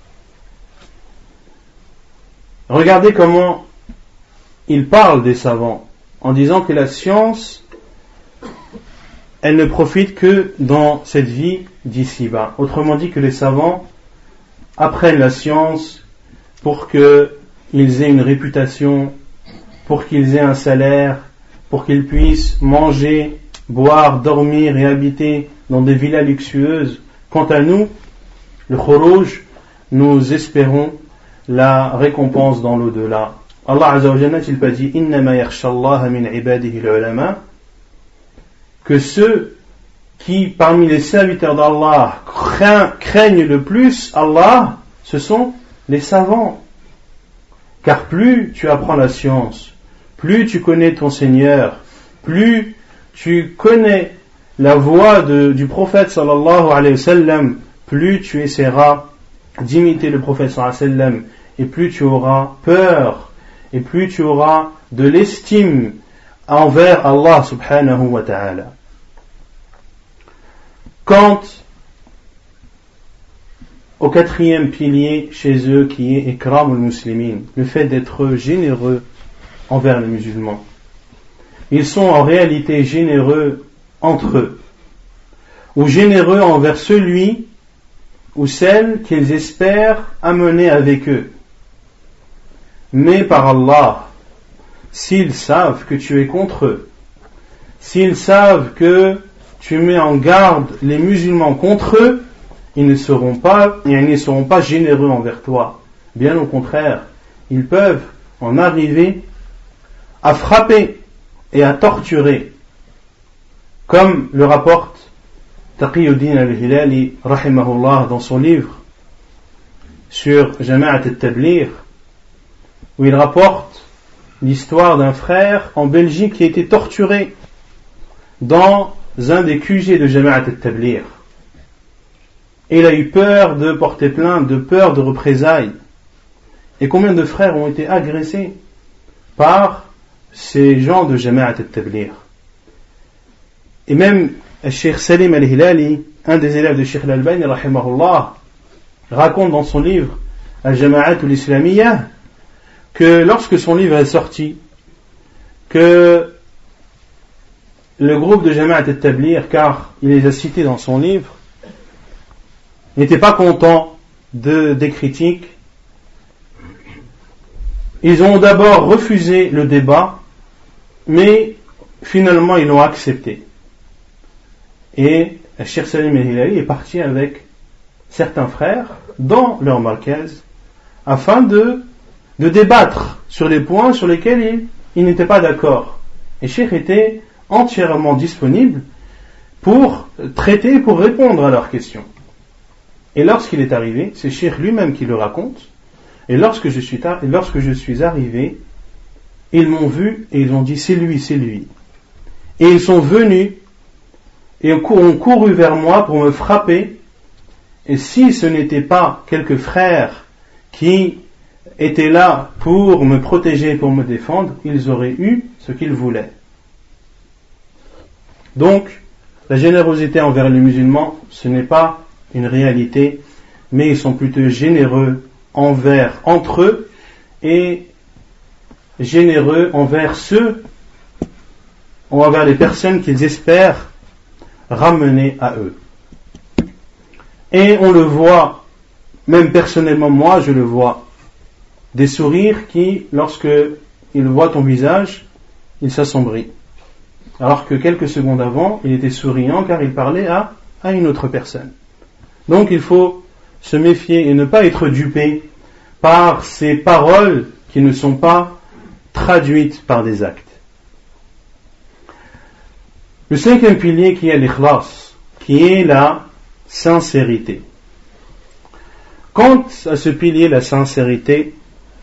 Speaker 1: Regardez comment ils parlent des savants, en disant que la science, elle ne profite que dans cette vie d'ici-bas. Autrement dit que les savants apprennent la science pour que ils aient une réputation, pour qu'ils aient un salaire, pour qu'ils puissent manger, boire, dormir et habiter dans des villas luxueuses. Quant à nous, le khuruj, nous espérons la récompense dans l'au-delà. Allah Azza wa Jalla n'a-t-il pas dit innama yakhsha Allah min ibadihi al-ulama, que ceux qui parmi les serviteurs d'Allah craignent le plus Allah, ce sont les savants. Car plus tu apprends la science, plus tu connais ton Seigneur, plus tu connais la voie de, du prophète sallallahu alayhi wa sallam, plus tu essaieras d'imiter le prophète sallallahu alayhi wa sallam, et plus tu auras peur, et plus tu auras de l'estime envers Allah subhanahu wa ta'ala. Quant au quatrième pilier chez eux qui est ikram al-muslimin, le fait d'être généreux envers les musulmans. Ils sont en réalité généreux entre eux, ou généreux envers celui ou celle qu'ils espèrent amener avec eux. Mais par Allah, s'ils savent que tu es contre eux, s'ils savent que tu mets en garde les musulmans contre eux, ils ne seront pas, ils ne seront pas généreux envers toi. Bien au contraire, ils peuvent en arriver à frapper et à torturer, comme le rapporte Taqiyuddin al-Hilali rahimahullah dans son livre sur Jama'at al-Tabligh, où il rapporte l'histoire d'un frère en Belgique qui a été torturé dans un des Q G de Jama'at al-Tabligh. Et il a eu peur de porter plainte, de peur de représailles. Et combien de frères ont été agressés par ces gens de Jama'at al-Tabligh. Et même Cheikh Salim al-Hilali, un des élèves de Cheikh al-Albani rahimahullah, raconte dans son livre Al-Jama'at al-Islamiyya que lorsque son livre est sorti, que le groupe de Jama'at al-Tabligh, car il les a cités dans son livre, n'était pas content de, des critiques. Ils ont d'abord refusé le débat, mais finalement ils l'ont accepté. Et Cheikh Salim al-Hilali est parti avec certains frères dans leur markaz afin de, de débattre sur les points sur lesquels ils, ils n'étaient pas d'accord. Et Cheikh était entièrement disponible pour traiter, pour répondre à leurs questions. Et lorsqu'il est arrivé, c'est Cheikh lui-même qui le raconte, et lorsque je suis, tar- lorsque je suis arrivé, ils m'ont vu et ils ont dit c'est lui, c'est lui. Et ils sont venus et ont couru vers moi pour me frapper, et si ce n'était pas quelques frères qui étaient là pour me protéger, pour me défendre, ils auraient eu ce qu'ils voulaient. Donc, la générosité envers les musulmans, ce n'est pas une réalité, mais ils sont plutôt généreux envers entre eux et généreux envers ceux ou envers les personnes qu'ils espèrent ramener à eux. Et on le voit, même personnellement moi je le vois, des sourires qui, lorsque ils voient ton visage, ils s'assombrissent. Alors que quelques secondes avant, il était souriant car il parlait à, à une autre personne. Donc il faut se méfier et ne pas être dupé par ces paroles qui ne sont pas traduites par des actes. Le cinquième pilier qui est l'ikhlas, qui est la sincérité. Quant à ce pilier, la sincérité,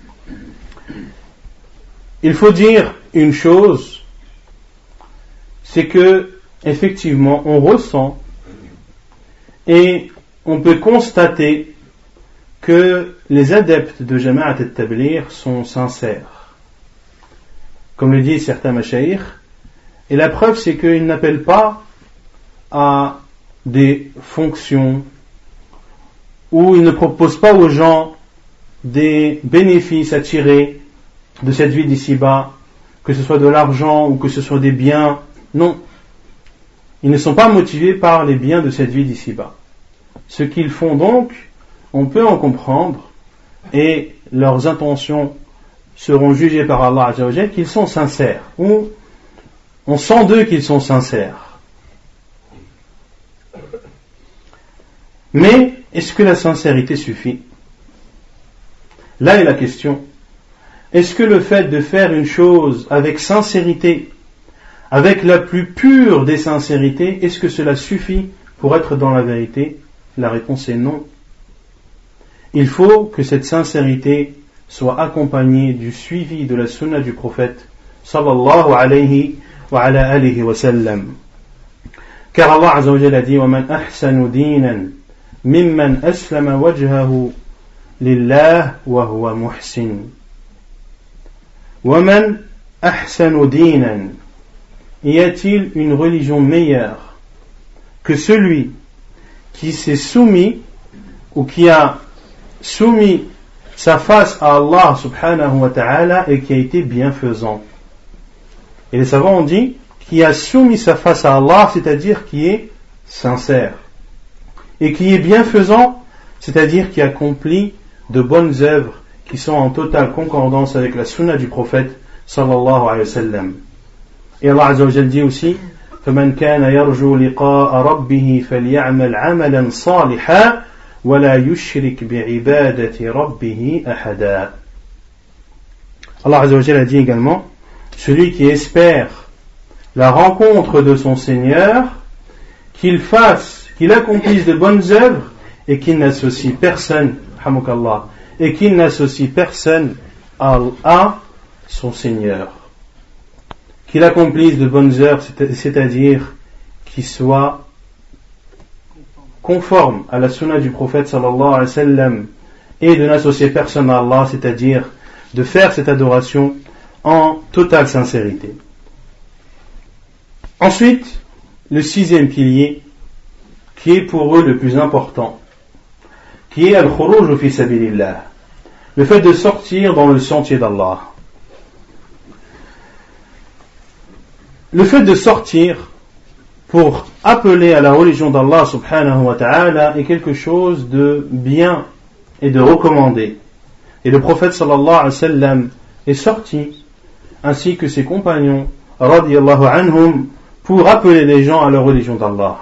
Speaker 1: il faut dire une chose, c'est que effectivement on ressent et on peut constater que les adeptes de Jama'at al-Tabligh sont sincères, comme le disent certains mashayikh, et la preuve c'est qu'ils n'appellent pas à des fonctions, ou ils ne proposent pas aux gens des bénéfices à tirer de cette vie d'ici-bas, que ce soit de l'argent ou que ce soit des biens. Non, ils ne sont pas motivés par les biens de cette vie d'ici-bas. Ce qu'ils font donc, on peut en comprendre, et leurs intentions seront jugés par Allah Azza wa Jalla qu'ils sont sincères, ou on sent d'eux qu'ils sont sincères. Mais est-ce que la sincérité suffit? Là est la question. Est-ce que le fait de faire une chose avec sincérité, avec la plus pure des sincérités, est-ce que cela suffit pour être dans la vérité? La réponse est non. Il faut que cette sincérité soit accompagnée du suivi de la sunna du prophète sallallahu alayhi wa ala alihi wa sallam. Car Allah Azza wa Jalla dit: "Wa man ahsanu dinan mimman aslama wajhahu lillah wa huwa muhsin." Wa man ahsanu dinan. Y a-t-il une religion meilleure que celui qui s'est soumis ou qui a soumis sa face à Allah subhanahu wa ta'ala et qui a été bienfaisant? Et les savants ont dit qui a soumis sa face à Allah, c'est-à-dire qui est sincère, et qui est bienfaisant, c'est-à-dire qui accomplit de bonnes œuvres qui sont en totale concordance avec la sunna du prophète sallallahu alayhi wa sallam. Et Allah Azza wa Jalla dit aussi: فَمَنْ كَانَ يَرْجُو لِقَاءَ رَبِّهِ فَلْيَعْمَلْ عَمَلًا صَالِحًا وَلَا يُشْرِكْ بِعِبَادَةِ رَبِّهِ أَحَدًا. Allah Azza wa Jalla dit également: celui qui espère la rencontre de son Seigneur, qu'il fasse, qu'il accomplisse de bonnes œuvres et qu'il n'associe personne, hamukallah, et qu'il n'associe personne à, à son Seigneur. Qu'il accomplisse de bonnes œuvres, c'est-à-dire qu'il soit conforme à la sunna du prophète sallallahu alayhi wa sallam et de n'associer personne à Allah, c'est-à-dire de faire cette adoration en totale sincérité. Ensuite, le sixième pilier, qui est pour eux le plus important, qui est al-khuruj fi sabilillah, le fait de sortir dans le sentier d'Allah. Le fait de sortir pour appeler à la religion d'Allah subhanahu wa ta'ala est quelque chose de bien et de recommandé. Et le prophète sallallahu alayhi wa sallam est sorti, ainsi que ses compagnons radiyallahu anhum, pour appeler les gens à la religion d'Allah.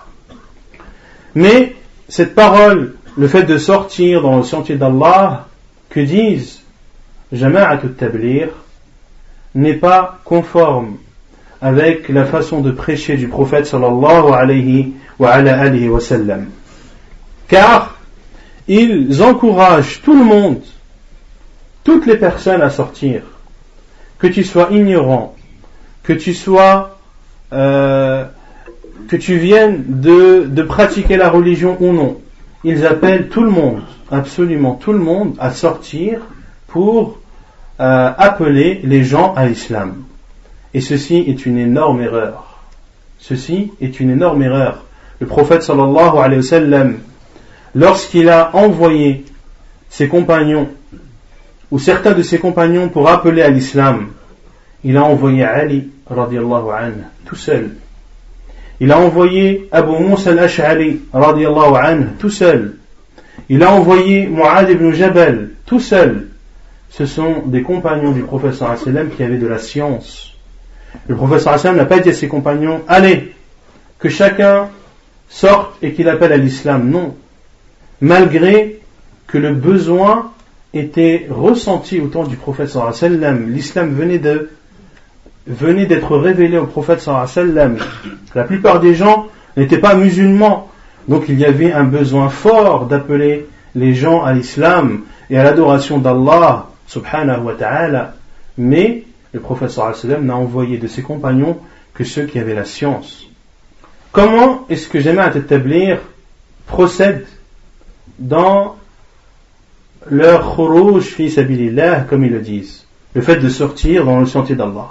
Speaker 1: Mais cette parole, le fait de sortir dans le sentier d'Allah, que disent Jama'at al-Tabligh, n'est pas conforme avec la façon de prêcher du prophète sallallahu alayhi wa ala alihi wa sallam. Car ils encouragent tout le monde, toutes les personnes à sortir, que tu sois ignorant, que tu sois euh, que tu viennes de, de pratiquer la religion ou non. Ils appellent tout le monde, absolument tout le monde, à sortir pour euh, appeler les gens à l'islam. Et ceci est une énorme erreur. Ceci est une énorme erreur. Le prophète sallallahu alayhi wa sallam, lorsqu'il a envoyé ses compagnons, ou certains de ses compagnons pour appeler à l'islam, il a envoyé Ali radiyallahu anhu tout seul. Il a envoyé Abu Musa al-Ash'ari radiyallahu anhu tout seul. Il a envoyé Mu'adh ibn Jabal tout seul. Ce sont des compagnons du prophète sallallahu alayhi wa sallam qui avaient de la science. Le prophète sallallahu alayhi wa sallam n'a pas dit à ses compagnons: allez, que chacun sorte et qu'il appelle à l'islam. Non. Malgré que le besoin était ressenti au temps du prophète sallallahu alayhi wa sallam, l'islam venait de venait d'être révélé au prophète sallallahu alayhi wa sallam. La plupart des gens n'étaient pas musulmans, donc il y avait un besoin fort d'appeler les gens à l'islam et à l'adoration d'Allah subhanahu wa ta'ala. Mais le prophète sallallahu alayhi wa sallam n'a envoyé de ses compagnons que ceux qui avaient la science. Comment est-ce que Jama'at al-Tabligh procède dans leur khuruj fi sabilillah, comme ils le disent, le fait de sortir dans le sentier d'Allah?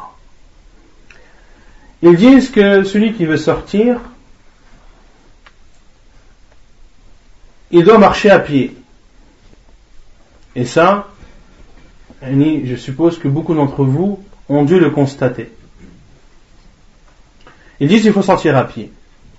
Speaker 1: Ils disent que celui qui veut sortir, il doit marcher à pied. Et ça, je suppose que beaucoup d'entre vous ont dû le constater. Ils disent qu'il faut sortir à pied.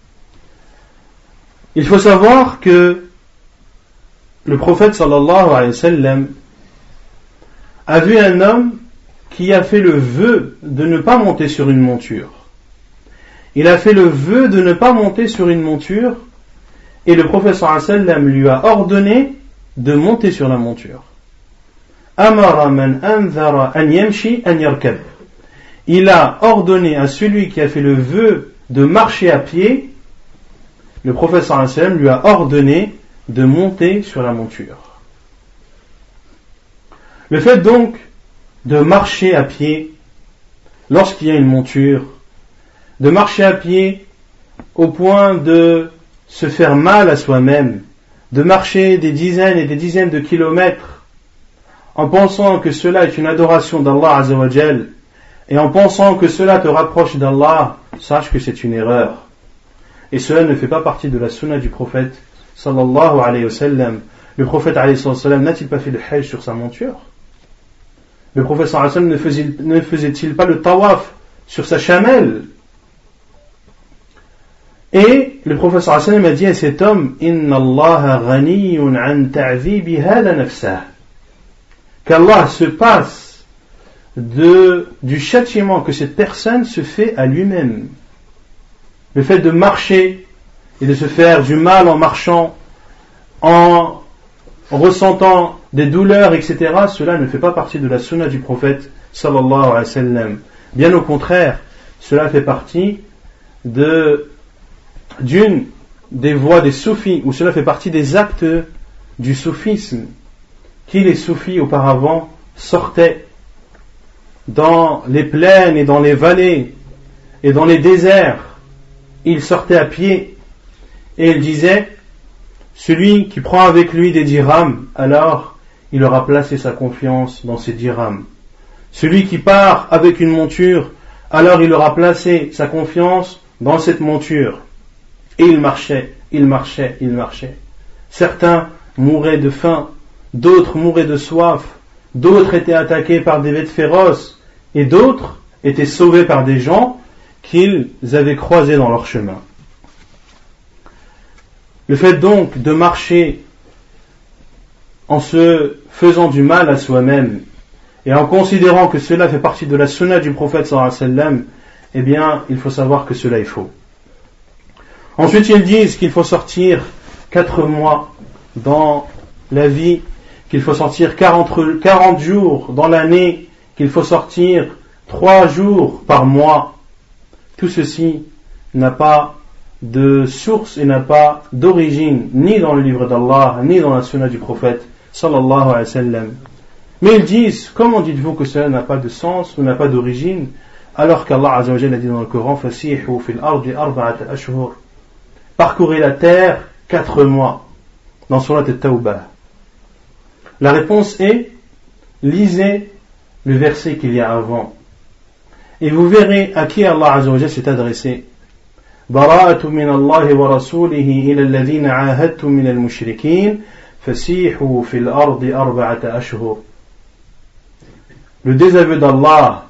Speaker 1: Il faut savoir que le prophète sallallahu alayhi wa sallam a vu un homme qui a fait le vœu de ne pas monter sur une monture. Il a fait le vœu de ne pas monter sur une monture et le prophète sallallahu alayhi wa sallam lui a ordonné de monter sur la monture. Amara man anzara an yamshi an yarkab. Il a ordonné à celui qui a fait le vœu de marcher à pied, le prophète sallallahu alayhi wa sallam lui a ordonné de monter sur la monture. Le fait donc de marcher à pied lorsqu'il y a une monture, de marcher à pied au point de se faire mal à soi-même, de marcher des dizaines et des dizaines de kilomètres en pensant que cela est une adoration d'Allah Azza wa Jal et en pensant que cela te rapproche d'Allah, sache que c'est une erreur. Et cela ne fait pas partie de la sunna du prophète sallallahu alayhi wa sallam. Le prophète alayhi wa sallam n'a-t-il pas fait le hajj sur sa monture? Le prophète sallallahu alayhi wa sallam ne, faisait, ne faisait-il pas le tawaf sur sa chamelle? Et le prophète sallallahu alayhi wa sallam a dit à cet homme: Inna Allah ghaniyun an ta'dhibi hada nafsah. Qu'Allah se passe de, du châtiment que cette personne se fait à lui-même. Le fait de marcher et de se faire du mal en marchant, en ressentant des douleurs, et cetera, cela ne fait pas partie de la sunna du prophète sallallahu alayhi wa sallam. Bien au contraire, cela fait partie de, d'une des voies des soufis, ou cela fait partie des actes du soufisme, qui les soufis auparavant sortaient dans les plaines et dans les vallées et dans les déserts. Ils sortaient à pied et ils disaient: celui qui prend avec lui des dirhams, alors il aura placé sa confiance dans ces dirhams. Celui qui part avec une monture, alors il aura placé sa confiance dans cette monture. Et ils marchaient, ils marchaient, ils marchaient. Certains mouraient de faim, d'autres mouraient de soif, d'autres étaient attaqués par des bêtes féroces, et d'autres étaient sauvés par des gens qu'ils avaient croisés dans leur chemin. Le fait donc de marcher en se faisant du mal à soi-même et en considérant que cela fait partie de la sunna du prophète sallallahu alayhi wa sallam, eh bien, il faut savoir que cela est faux. Ensuite, ils disent qu'il faut sortir quatre mois dans la vie, qu'il faut sortir quarante, quarante jours dans l'année, qu'il faut sortir trois jours par mois. Tout ceci n'a pas de source et n'a pas d'origine, ni dans le livre d'Allah, ni dans la sunna du prophète sallallahu alayhi wa sallam. Mais ils disent: comment dites-vous que cela n'a pas de sens ou n'a pas d'origine, alors qu'Allah Azza wa Jalla a dit dans le Coran: Fasihu fil ardi arba'ata ashhur. Parcourez la terre quatre mois, dans Surat At-Tawbah. La réponse est: lisez le verset qu'il y a avant, et vous verrez à qui Allah Azza wa Jalla s'est adressé. Bara'atu min Allah wa rasulihi ila alladhina ahadtum min al-mushrikin fasihu fil ardi arba'ata ashhur. Le désaveu d'Allah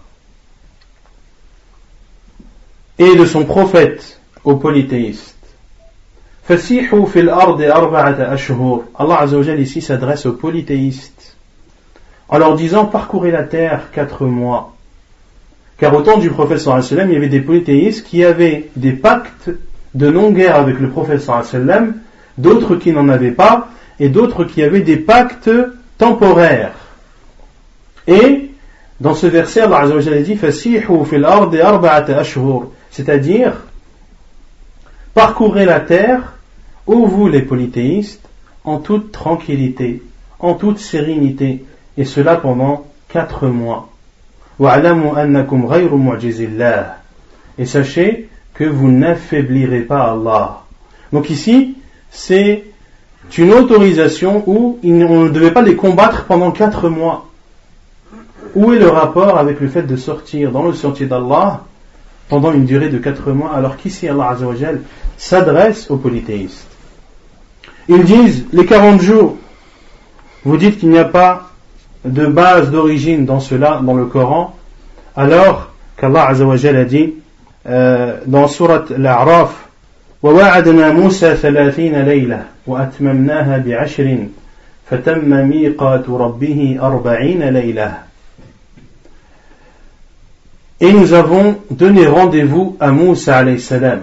Speaker 1: et de son prophète aux polythéistes. Fasihu fil ardi arba'ata ashhur. Allah Azza wa Jalla ici s'adresse aux polythéistes en leur disant: parcourez la terre quatre mois. Car au temps du prophète sallallahu alayhi wa sallam, il y avait des polythéistes qui avaient des pactes de non-guerre avec le prophète sallallahu alayhi wa sallam, d'autres qui n'en avaient pas, et d'autres qui avaient des pactes temporaires. Et dans ce verset, Allah Azza wa Jalla dit: Fasihu fil ardi arba'ata ashhur, c'est-à-dire parcourez la terre, ô vous les polythéistes, en toute tranquillité, en toute sérénité, et cela pendant quatre mois. وَاعْلَمُوا أَنَّكُمْ غَيْرُ مُعْجِزِ اللَّهِ. Et sachez que vous n'affaiblirez pas Allah. Donc ici, c'est une autorisation où on ne devait pas les combattre pendant quatre mois. Où est le rapport avec le fait de sortir dans le sentier d'Allah pendant une durée de quatre mois, alors qu'ici Allah Azza wa Jal s'adresse aux polythéistes? Ils disent: les quarante jours, vous dites qu'il n'y a pas de base d'origine dans cela, dans le Coran, alors qu'Allah Azza wa Jalla a dit euh, dans Surat Al-A'raf: وَوَعَدْنَا مُوسَى ثَلَاثِينَ لَيْلَةً وَأَتْمَمْنَاهَا بِعَشْرٍ فَتَمَّ مِيقَاتُ رَبِّهِ أَرْبَعِينَ لَيْلَةً. Et nous avons donné rendez-vous à Moussa alayhi salam.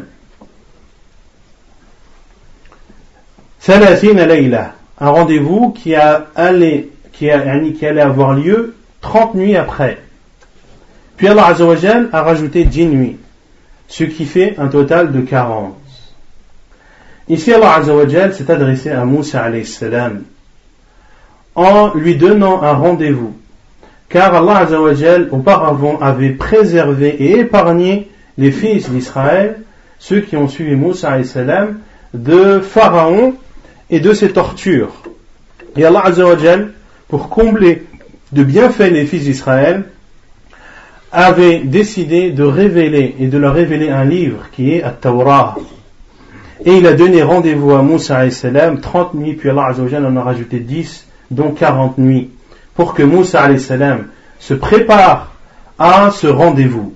Speaker 1: Thalathina layla, un rendez-vous qui a allé, qui a, qui allait avoir lieu trente nuits après. Puis Allah Azza wa Jal a rajouté dix nuits, ce qui fait un total de quarante. Ici Allah Azza wa Jal s'est adressé à Moussa alayhi salam en lui donnant un rendez-vous, car Allah Azza wa Jal auparavant avait préservé et épargné les fils d'Israël, ceux qui ont suivi Moussa alayhi salam, de Pharaon et de ses tortures. Et Allah Azza wa Jal, pour combler de bienfaits les fils d'Israël, avait décidé de révéler et de leur révéler un livre qui est At-Tawrah. Et il a donné rendez-vous à Moussa alayhi salam trente nuits, puis Allah Azza wa Jal en a rajouté dix, dont quarante nuits, pour que Moussa alayhi salam se prépare à ce rendez-vous.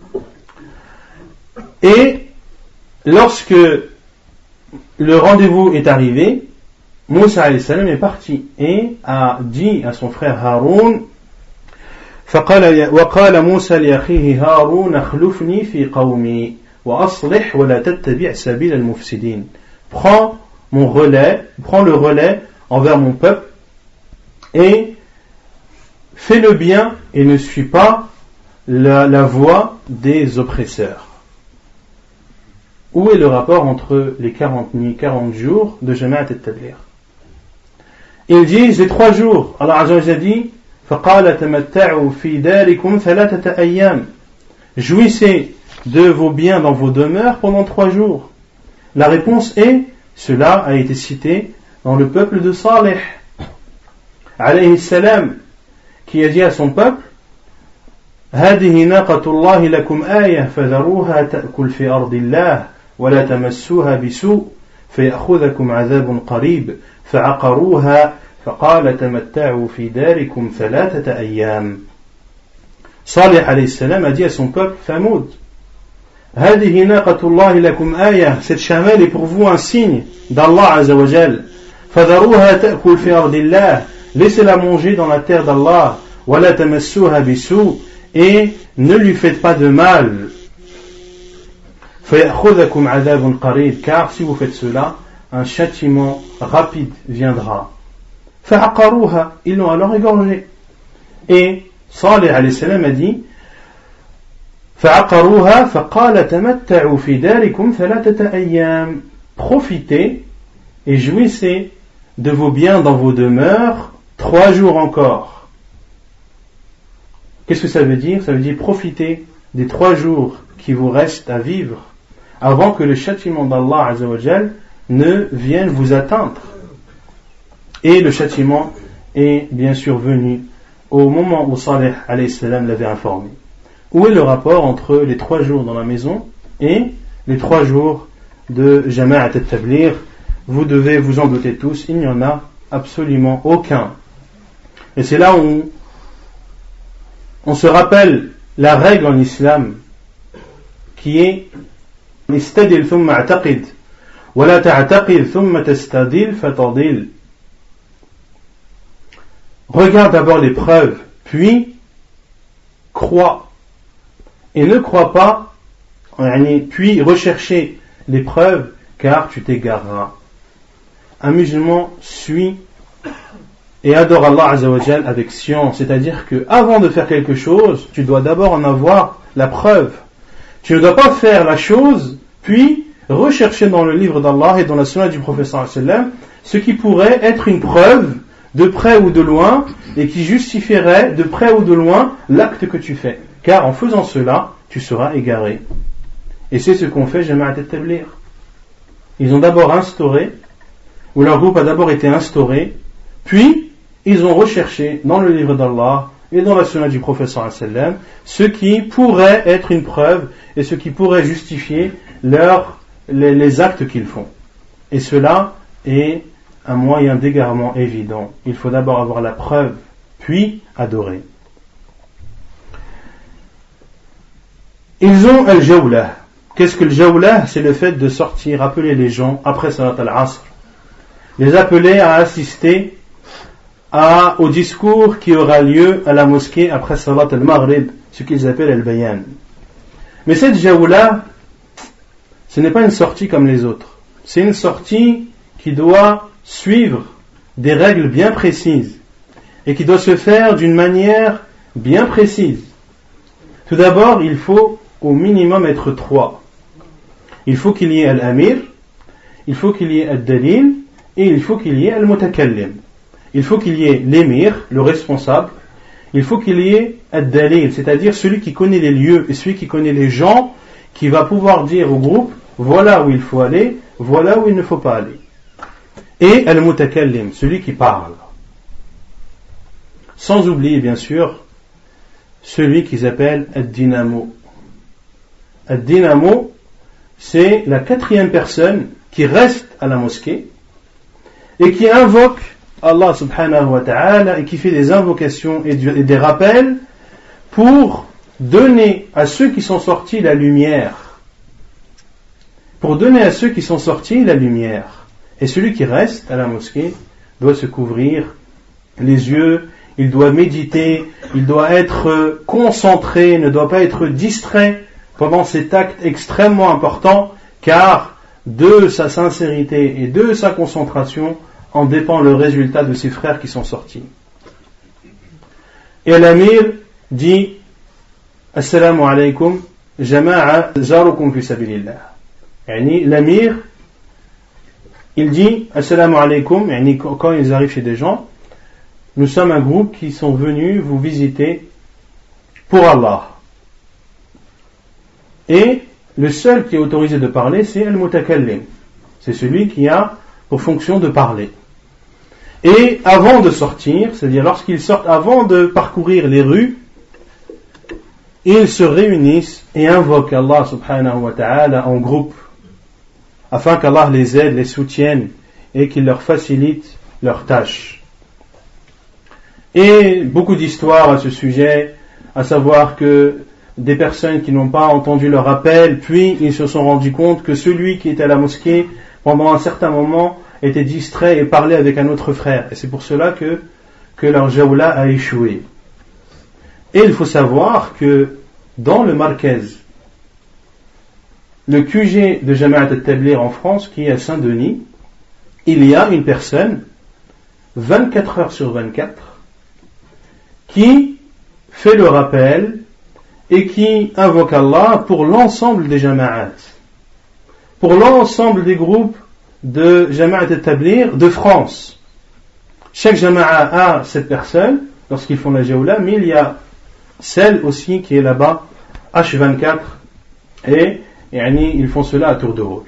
Speaker 1: Et lorsque le rendez-vous est arrivé, Moussa alayhi salam est parti et a dit à son frère Haroun, فقال وقال موسى لأخيه هارون اخلفني في قومي وأصلح ولا تتبع سبيل المفسدين. Prends mon relais, prends le relais envers mon peuple et fais le bien et ne suis pas la, la voie des oppresseurs. Où est le rapport entre les quarante nuits, quarante jours de Jama'at al-Tabligh? Ils disent les trois jours. Allah Azza wa Jalla dit فَقَالَ تَمَتَّعُوا فِي دَارِكُمْ ثَلَاثَةَ أَيَّامٍ. Jouissez de vos biens dans vos demeures pendant trois jours. La réponse est, cela a été cité dans le peuple de Salih alayhi salam, qui a dit à son peuple هَذِهِ نَاقَةُ اللَّهِ لَكُمْ آيَةً فَذَرُوهَا تَأْكُلْ فِي أَرْضِ اللَّهِ وَلَا تَمَسُّوهَا بِسُوءٍ فَيَأْخُذَكُمْ عَذَابٌ قَرِيبٌ فَعَقَرُوهَا فقال تمتعوا في داركم ثلاثة أيام. Salih alayhi salam a dit à son peuple Thamoud, هذه ناقة الله لكم آية, cette chamelle est pour vous un signe d'Allah Azza wa Jal. فذروها تأكل في أرض الله, laissez-la manger dans la terre d'Allah. ولا تمسوها بسوء, et ne lui faites pas de mal. فيأخذكم عذاب قريب, car si vous faites cela, un châtiment rapide viendra. فعقروها, ils l'ont alors égorgé. Et Salih alayhi salam a dit فعقروها فقال تمتعوا في داركم ثلاثة أيام, profitez et jouissez de vos biens dans vos demeures trois jours encore. Qu'est-ce que ça veut dire? Ça veut dire profitez des trois jours qui vous restent à vivre avant que le châtiment d'Allah Azza wa Jal ne vienne vous atteindre. Et le châtiment est bien sûr venu au moment où Salih alayhi salam l'avait informé. Où est le rapport entre les trois jours dans la maison et les trois jours de Jama'at al-Tabligh? Vous devez vous en douter tous, il n'y en a absolument aucun. Et c'est là où on se rappelle la règle en islam qui est istadil thumma a'taqid wa la ta'taqid thumma tastadil fatadil. Regarde d'abord les preuves, puis crois. Et ne crois pas, puis recherchez les preuves, car tu t'égareras. Un musulman suit et adore Allah Azza wa Jal avec science, c'est-à-dire que avant de faire quelque chose, tu dois d'abord en avoir la preuve. Tu ne dois pas faire la chose, puis rechercher dans le livre d'Allah et dans la sunna du prophète sallallahu alayhi wa sallam ce qui pourrait être une preuve de près ou de loin, et qui justifierait de près ou de loin l'acte que tu fais. Car en faisant cela, tu seras égaré. Et c'est ce qu'ont fait Jama'at al-Tabligh. Ils ont d'abord instauré, ou leur groupe a d'abord été instauré, puis ils ont recherché dans le livre d'Allah et dans la sunna du prophète sallallahu alayhi wa sallam ce qui pourrait être une preuve et ce qui pourrait justifier leur, les, les actes qu'ils font. Et cela est un moyen d'égarement évident. Il faut d'abord avoir la preuve, puis adorer. Ils ont al-jawla. Qu'est-ce que le jawla? C'est le fait de sortir, appeler les gens après salat al-asr, les appeler à assister à, au discours qui aura lieu à la mosquée après salat al-maghrib, ce qu'ils appellent al-bayan. Mais cette jawla, ce n'est pas une sortie comme les autres. C'est une sortie qui doit suivre des règles bien précises et qui doit se faire d'une manière bien précise. Tout d'abord, il faut au minimum être trois. Il faut qu'il y ait al-amir, il faut qu'il y ait al-dalil et il faut qu'il y ait al-mutakallim. Il faut qu'il y ait l'émir, le responsable. Il faut qu'il y ait al-dalil, c'est-à-dire celui qui connaît les lieux et celui qui connaît les gens, qui va pouvoir dire au groupe, voilà où il faut aller, voilà où il ne faut pas aller. Et al-mutakallim, celui qui parle. Sans oublier bien sûr celui qu'ils appellent al-dinamo. Al-dinamo, c'est la quatrième personne qui reste à la mosquée et qui invoque Allah subhanahu wa ta'ala et qui fait des invocations et des rappels pour donner à ceux qui sont sortis la lumière. Pour donner à ceux qui sont sortis la lumière. Et celui qui reste à la mosquée doit se couvrir les yeux, il doit méditer, il doit être concentré, ne doit pas être distrait pendant cet acte extrêmement important, car de sa sincérité et de sa concentration en dépend le résultat de ses frères qui sont sortis. Et l'amir dit Assalamu alaykum jama'a zarukum fi sabilillah. Yani, l'amir, il dit Assalamu alaykum, yani, quand ils arrivent chez des gens, nous sommes un groupe qui sont venus vous visiter pour Allah. Et le seul qui est autorisé de parler, c'est al-mutakallim. C'est celui qui a pour fonction de parler. Et avant de sortir, c'est-à-dire lorsqu'ils sortent, avant de parcourir les rues, ils se réunissent et invoquent Allah subhanahu wa ta'ala en groupe, afin qu'Allah les aide, les soutienne et qu'il leur facilite leurs tâches. Et beaucoup d'histoires à ce sujet, à savoir que des personnes qui n'ont pas entendu leur appel, puis ils se sont rendus compte que celui qui était à la mosquée, pendant un certain moment, était distrait et parlait avec un autre frère. Et c'est pour cela que, que leur jawla a échoué. Et il faut savoir que dans le Markez, le Q G de Jama'at al-Tabligh en France, qui est à Saint-Denis, il y a une personne, vingt-quatre heures sur vingt-quatre, qui fait le rappel et qui invoque Allah pour l'ensemble des Jama'at, pour l'ensemble des groupes de Jama'at al-Tabligh de France. Chaque Jama'a a cette personne lorsqu'ils font la jawla, mais il y a celle aussi qui est là-bas, H vingt-quatre, et yani, ils font cela à tour de rôle.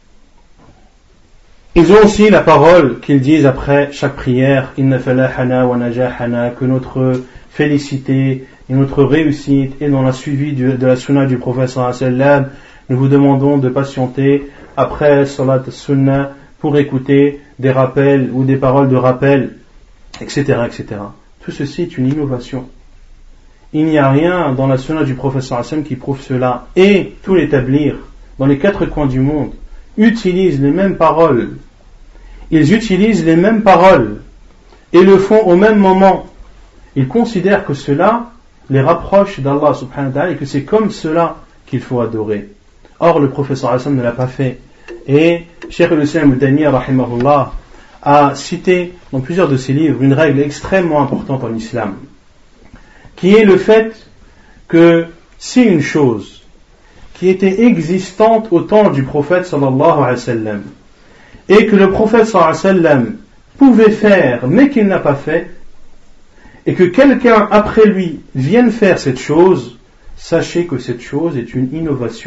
Speaker 1: Ils ont aussi la parole qu'ils disent après chaque prière, Inna falahana wa najahana, que notre félicité et notre réussite est dans la suivi de la sunna du prophète sallallahu alayhi wa sallam. Nous vous demandons de patienter après salat sunna pour écouter des rappels ou des paroles de rappel, et cetera, et cetera. Tout ceci est une innovation. Il n'y a rien dans la sunna du prophète sallallahu alayhi wa sallam qui prouve cela. Et tous les tablighs dans les quatre coins du monde utilisent les mêmes paroles. Ils utilisent les mêmes paroles et le font au même moment. Ils considèrent que cela les rapproche d'Allah subhanahu wa ta'ala et que c'est comme cela qu'il faut adorer. Or, le prophète sallallahu alayhi wa sallam ne l'a pas fait. Et Cheikh al-Islam al-Taymiyyah rahimahullah a cité dans plusieurs de ses livres une règle extrêmement importante en islam, qui est le fait que si une chose qui était existante au temps du prophète sallallahu alayhi wa sallam et que le prophète sallallahu alayhi wa sallam pouvait faire mais qu'il n'a pas fait, et que quelqu'un après lui vienne faire cette chose, sachez que cette chose est une innovation.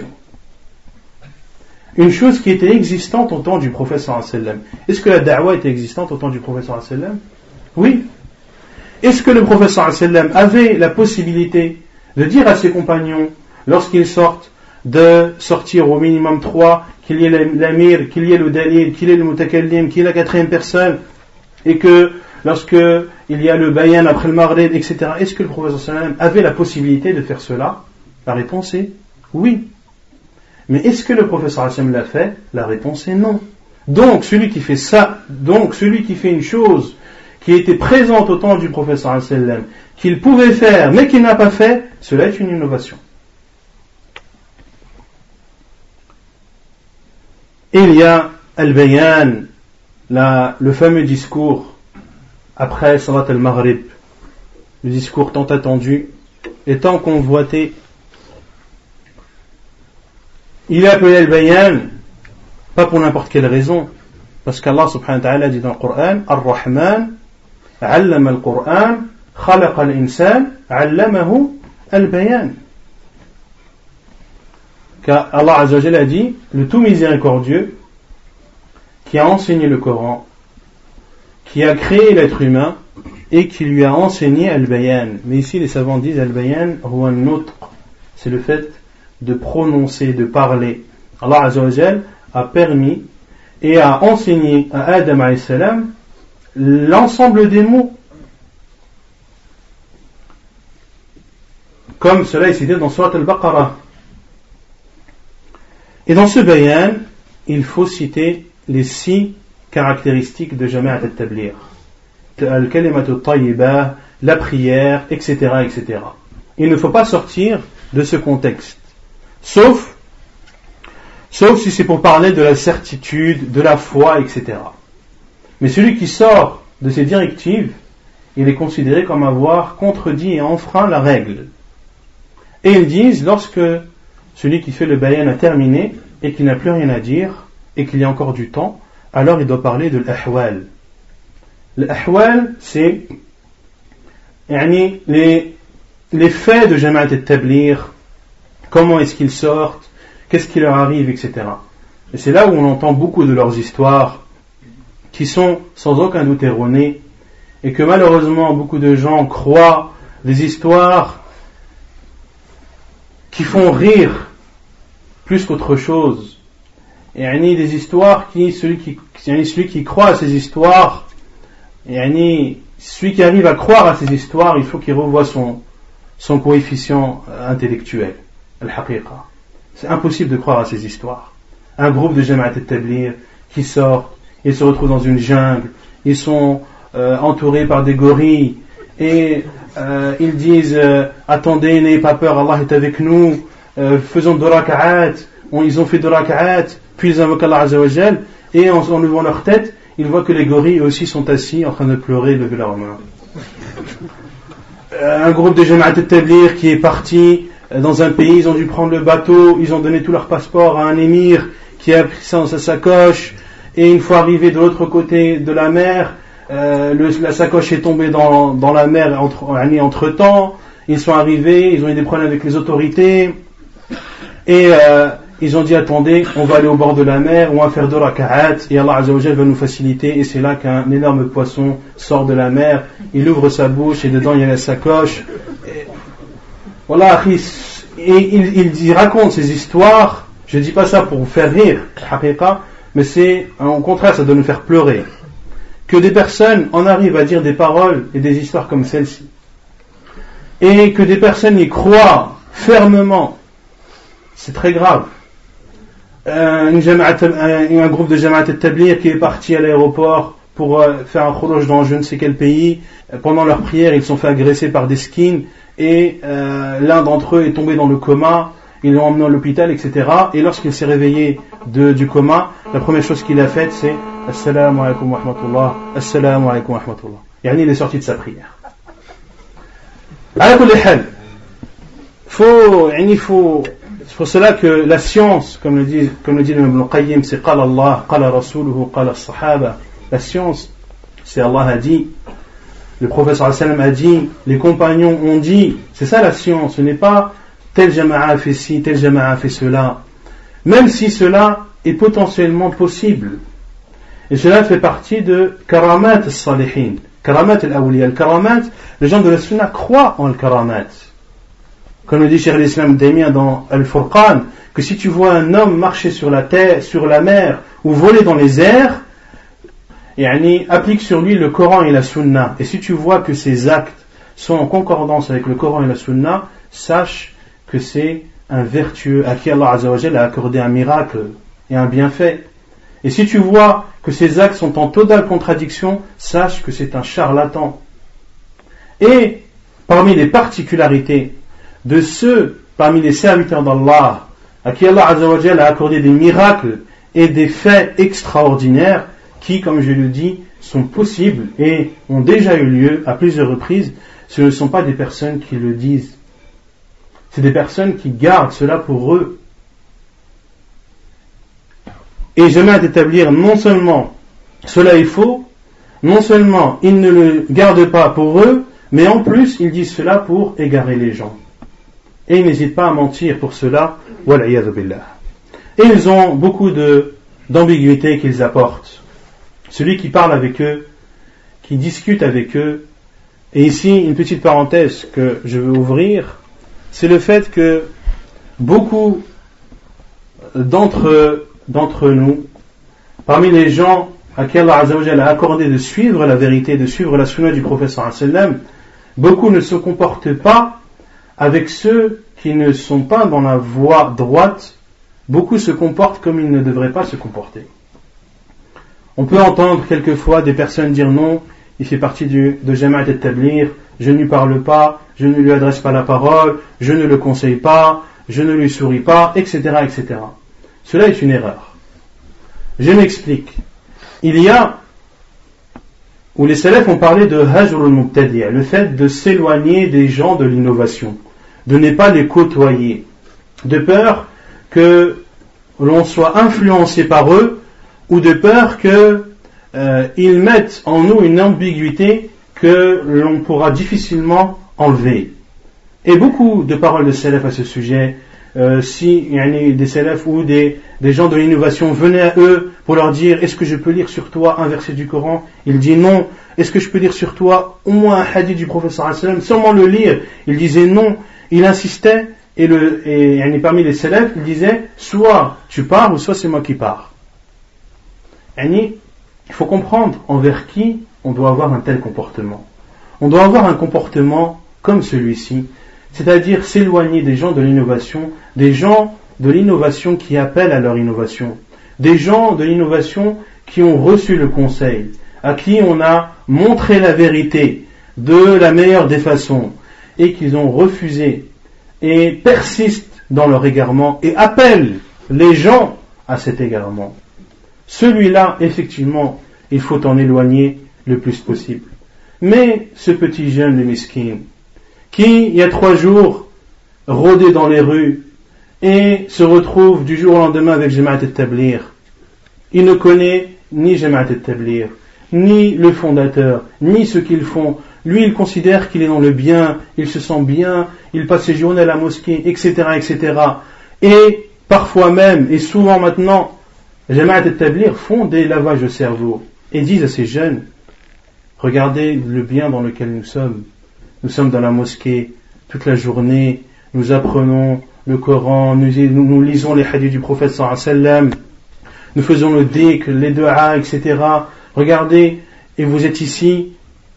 Speaker 1: Une chose qui était existante au temps du prophète sallallahu alayhi wa sallam. Est-ce que la da'wa était existante au temps du prophète sallallahu alayhi wa sallam? Oui. Est-ce que le prophète sallallahu alayhi wa sallam avait la possibilité de dire à ses compagnons, lorsqu'ils sortent, de sortir au minimum trois, qu'il y ait l'amir, qu'il y ait le dalil, qu'il y ait le mutakallim, qu'il y ait la quatrième personne, et que lorsque il y a le bayan après le maghrib, et cetera. Est-ce que le prophète sallallahu alayhi wa sallam avait la possibilité de faire cela? La réponse est oui. Mais est-ce que le prophète sallallahu alayhi wa sallam l'a fait? La réponse est non. Donc celui qui fait ça, donc celui qui fait une chose qui était présente au temps du prophète sallallahu alayhi wa sallam, qu'il pouvait faire mais qu'il n'a pas fait, cela est une innovation. Il y a al-bayan, la, le fameux discours après Salat al-Maghrib, le discours tant attendu et tant convoité. Il est appelé al-bayan, pas pour n'importe quelle raison, parce qu'Allah subhanahu wa ta'ala dit dans le Coran, Ar-Rahman, allama al-Qur'an, khalaqa al-insan, allamahu al-bayan. Car Allah azza wa jalla a dit, le tout miséricordieux, qui a enseigné le Coran, qui a créé l'être humain, et qui lui a enseigné al-bayan. Mais ici les savants disent al-bayan huwa an-nutq, c'est le fait de prononcer, de parler. Allah azza wa jalla a permis et a enseigné à Adam alayhi salam l'ensemble des mots, comme cela est cité dans Surat al-Baqarah. Et dans ce bayan, il faut citer les six caractéristiques de Jama'at al-Tabligh. Al-kalimatu at-tayyibah, la prière, et cetera, et cetera. Il ne faut pas sortir de ce contexte. Sauf, sauf si c'est pour parler de la certitude, de la foi, et cetera. Mais celui qui sort de ces directives, il est considéré comme avoir contredit et enfreint la règle. Et ils disent, lorsque celui qui fait le bayan a terminé et qu'il n'a plus rien à dire et qu'il y a encore du temps, alors il doit parler de l'ahwal. L'ahwal, c'est yani, les, les faits de Jama'at al-Tabligh, comment est-ce qu'ils sortent, qu'est-ce qui leur arrive, et cetera. Et c'est là où on entend beaucoup de leurs histoires qui sont sans aucun doute erronées et que malheureusement beaucoup de gens croient des histoires qui font rire plus qu'autre chose. Et yani, des histoires qui, celui qui, yani, celui qui croit à ces histoires, yani, celui qui arrive à croire à ces histoires, il faut qu'il revoie son, son coefficient intellectuel, al-haqiqa. C'est impossible de croire à ces histoires. Un groupe de Jama'at al-Tabligh qui sort, ils se retrouvent dans une jungle, ils sont euh, entourés par des gorilles, et euh, ils disent euh, attendez, n'ayez pas peur, Allah est avec nous, euh, faisons deux raka'at. Ils ont fait deux raka'at, puis ils invoquent Allah Azza wa Jal, et en, en levant leur tête, ils voient que les gorilles aussi sont assis en train de pleurer et lever leurs mains. Euh, un groupe de Jama'at al-Tabligh qui est parti euh, dans un pays, ils ont dû prendre le bateau, ils ont donné tout leur passeport à un émir qui a pris ça dans sa sacoche, et une fois arrivé de l'autre côté de la mer, euh, le, la sacoche est tombée dans, dans la mer entre, entre temps, ils sont arrivés, ils ont eu des problèmes avec les autorités, et euh, ils ont dit attendez, on va aller au bord de la mer, on va faire deux raka'at, et Allah Azza wa Jal va nous faciliter, et c'est là qu'un énorme poisson sort de la mer, il ouvre sa bouche, et dedans il y a la sacoche, et, voilà, et il, il, il raconte ces histoires, je ne dis pas ça pour vous faire rire, mais c'est, au contraire, ça doit nous faire pleurer. Que des personnes en arrivent à dire des paroles et des histoires comme celle-ci, et que des personnes y croient fermement, c'est très grave. Euh, une jama'at, un, un groupe de Jama'at al-Tabligh qui est parti à l'aéroport pour euh, faire un khuruj dans je ne sais quel pays. Pendant leur prière, ils se sont fait agresser par des skins, et euh, l'un d'entre eux est tombé dans le coma. Ils l'ont emmené à l'hôpital, et cetera. Et lorsqu'il s'est réveillé de, du coma, la première chose qu'il a faite, c'est Assalamu alaikum wa rahmatullah, Assalamu alaikum wa rahmatullah. Yani, il est sorti de sa prière. Ala kulli hal, faut, yani, faut, c'est pour cela que la science, comme le dit, comme le dit Ibn al-Qayyim, c'est Qala Allah, Qala Rasuluhu, Qala Sahaba. La science, c'est Allah a dit, le prophète sallallahu alayhi wa sallam a dit, les compagnons ont dit, c'est ça la science, ce n'est pas tel jama'a a fait ci, tel jama'a a fait cela, même si cela est potentiellement possible. Et cela fait partie de karamat al-salihin, karamat al-awliya. Al-karamat, les gens de la sunna croient en al-karamat. Comme le dit Cheikh al-Islam Taymiyyah dans Al-Furqan, que si tu vois un homme marcher sur la terre, sur la mer, ou voler dans les airs, yani, applique sur lui le Coran et la sunna. Et si tu vois que ses actes sont en concordance avec le Coran et la sunna, sache que c'est un vertueux à qui Allah Azza wa Jalla a accordé un miracle et un bienfait. Et si tu vois que ces actes sont en totale contradiction, sache que c'est un charlatan. Et parmi les particularités de ceux, parmi les serviteurs d'Allah, à qui Allah Azza wa Jalla a accordé des miracles et des faits extraordinaires, qui, comme je le dis, sont possibles et ont déjà eu lieu à plusieurs reprises, ce ne sont pas des personnes qui le disent. C'est des personnes qui gardent cela pour eux. Et j'aimerais établir non seulement cela est faux, non seulement ils ne le gardent pas pour eux, mais en plus ils disent cela pour égarer les gens. Et ils n'hésitent pas à mentir pour cela. Wal'iyadhu billah. Et ils ont beaucoup de, d'ambiguïté qu'ils apportent. Celui qui parle avec eux, qui discute avec eux, et ici une petite parenthèse que je veux ouvrir, c'est le fait que beaucoup d'entre, d'entre nous, parmi les gens à qui Allah Azza wa Jalla a accordé de suivre la vérité, de suivre la sunna du prophète sallallahu alayhi wa sallam, beaucoup ne se comportent pas avec ceux qui ne sont pas dans la voie droite. Beaucoup se comportent comme ils ne devraient pas se comporter. On peut entendre quelquefois des personnes dire non, il fait partie du, de Jama'at al-Tabligh, je ne lui parle pas, je ne lui adresse pas la parole, je ne le conseille pas, je ne lui souris pas, et cetera, et cetera. Cela est une erreur. Je m'explique. Il y a, où les salafs ont parlé de hajr al-mubtadi', le fait de s'éloigner des gens de l'innovation, de ne pas les côtoyer, de peur que l'on soit influencé par eux, ou de peur qu'ils euh, mettent en nous une ambiguïté que l'on pourra difficilement enlever. Et beaucoup de paroles de salaf à ce sujet, euh, si il y a des salaf ou des, des gens de l'innovation venaient à eux pour leur dire est-ce que je peux lire sur toi un verset du Coran, il dit non. Est-ce que je peux lire sur toi au moins un hadith du prophète sallallahu alayhi wa sallam, seulement le lire, il disait non. Il insistait et, le, et, et parmi les salafs il disait soit tu pars ou soit c'est moi qui pars. Il faut comprendre envers qui on doit avoir un tel comportement. On doit avoir un comportement comme celui-ci, c'est-à-dire s'éloigner des gens de l'innovation, des gens de l'innovation qui appellent à leur innovation, des gens de l'innovation qui ont reçu le conseil, à qui on a montré la vérité de la meilleure des façons et qu'ils ont refusé et persistent dans leur égarement et appellent les gens à cet égarement. Celui-là, effectivement, il faut en éloigner le plus possible. Mais ce petit jeune, le miskin, qui, il y a trois jours, rôdait dans les rues et se retrouve du jour au lendemain avec Jama'at al-Tabligh, il ne connaît ni Jama'at al-Tabligh, ni le fondateur, ni ce qu'ils font. Lui, il considère qu'il est dans le bien, il se sent bien, il passe ses journées à la mosquée, et cetera, et cetera. Et parfois même, et souvent maintenant, Jama'at al-Tabligh font des lavages de cerveau et disent à ces jeunes, regardez le bien dans lequel nous sommes. Nous sommes dans la mosquée toute la journée, nous apprenons le Coran, nous, nous, nous lisons les hadiths du prophète sallallahu alayhi wa sallam, nous faisons le dhikr, les du'a, et cetera. Regardez, et vous êtes ici,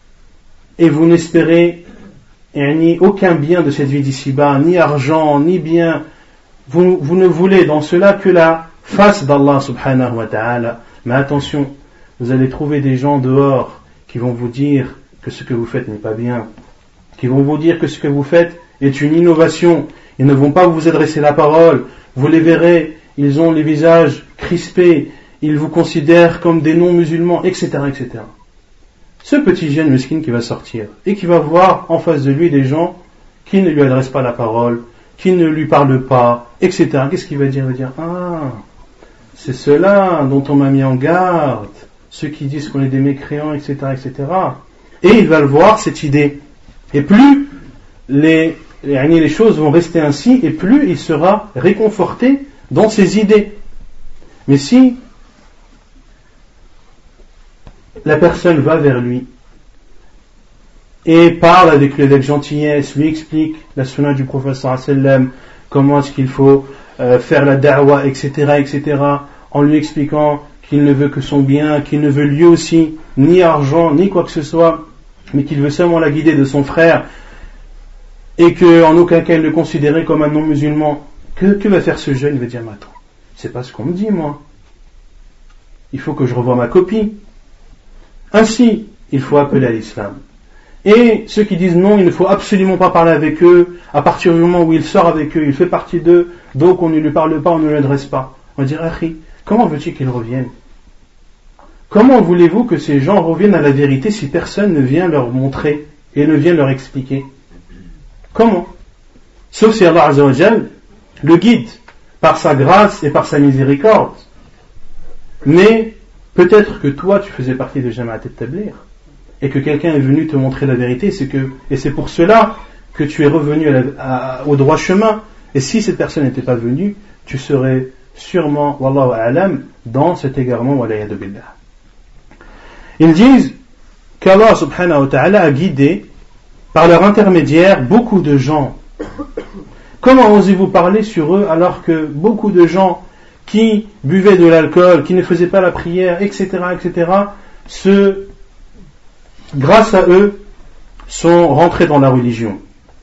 Speaker 1: et vous n'espérez ni aucun bien de cette vie d'ici-bas, ni argent, ni bien. Vous, vous ne voulez dans cela que la face d'Allah subhanahu wa ta'ala. Mais attention, vous allez trouver des gens dehors qui vont vous dire que ce que vous faites n'est pas bien, qui vont vous dire que ce que vous faites est une innovation. Ils ne vont pas vous adresser la parole. Vous les verrez, ils ont les visages crispés, ils vous considèrent comme des non-musulmans, et cetera, et cetera. Ce petit jeune miskin qui va sortir et qui va voir en face de lui des gens qui ne lui adressent pas la parole, qui ne lui parlent pas, et cetera. Qu'est-ce qu'il va dire? Il va dire, ah, c'est ceux-là dont on m'a mis en garde, ceux qui disent qu'on est des mécréants, et cetera, et cetera. Et il va le voir, cette idée. Et plus les, les, les choses vont rester ainsi, et plus il sera réconforté dans ses idées. Mais si la personne va vers lui et parle avec lui avec gentillesse, lui explique la sunna du prophète sallallahu alayhi wa sallam, comment est-ce qu'il faut euh, faire la da'wa, et cetera, et cetera, en lui expliquant qu'il ne veut que son bien, qu'il ne veut lui aussi ni argent, ni quoi que ce soit, mais qu'il veut seulement la guider de son frère, et qu'en aucun cas il le considérait comme un non-musulman. Que, que va faire ce jeune? Il va dire, mais attends, c'est pas ce qu'on me dit, moi. il faut que je revoie ma copie. Ainsi, il faut appeler à l'islam. Et ceux qui disent non, il ne faut absolument pas parler avec eux, à partir du moment où il sort avec eux, il fait partie d'eux, donc on ne lui parle pas, on ne lui adresse pas. On va dire, Akhi, comment veux-tu qu'ils reviennent? Comment voulez-vous que ces gens reviennent à la vérité si personne ne vient leur montrer et ne vient leur expliquer? Comment? Sauf si Allah Azza wa Jal le guide par sa grâce et par sa miséricorde. Mais peut-être que toi tu faisais partie de Jama'at al-Tabligh et que quelqu'un est venu te montrer la vérité, c'est que, et c'est pour cela que tu es revenu à la, à, au droit chemin. Et si cette personne n'était pas venue, tu serais sûrement, wallahu a'lam, dans cet égarement, walayadu billah. Ils disent qu'Allah subhanahu wa ta'ala a guidé par leur intermédiaire beaucoup de gens. Comment osez-vous parler sur eux alors que beaucoup de gens qui buvaient de l'alcool, qui ne faisaient pas la prière, et cetera, et cetera, se, grâce à eux, sont rentrés dans la religion?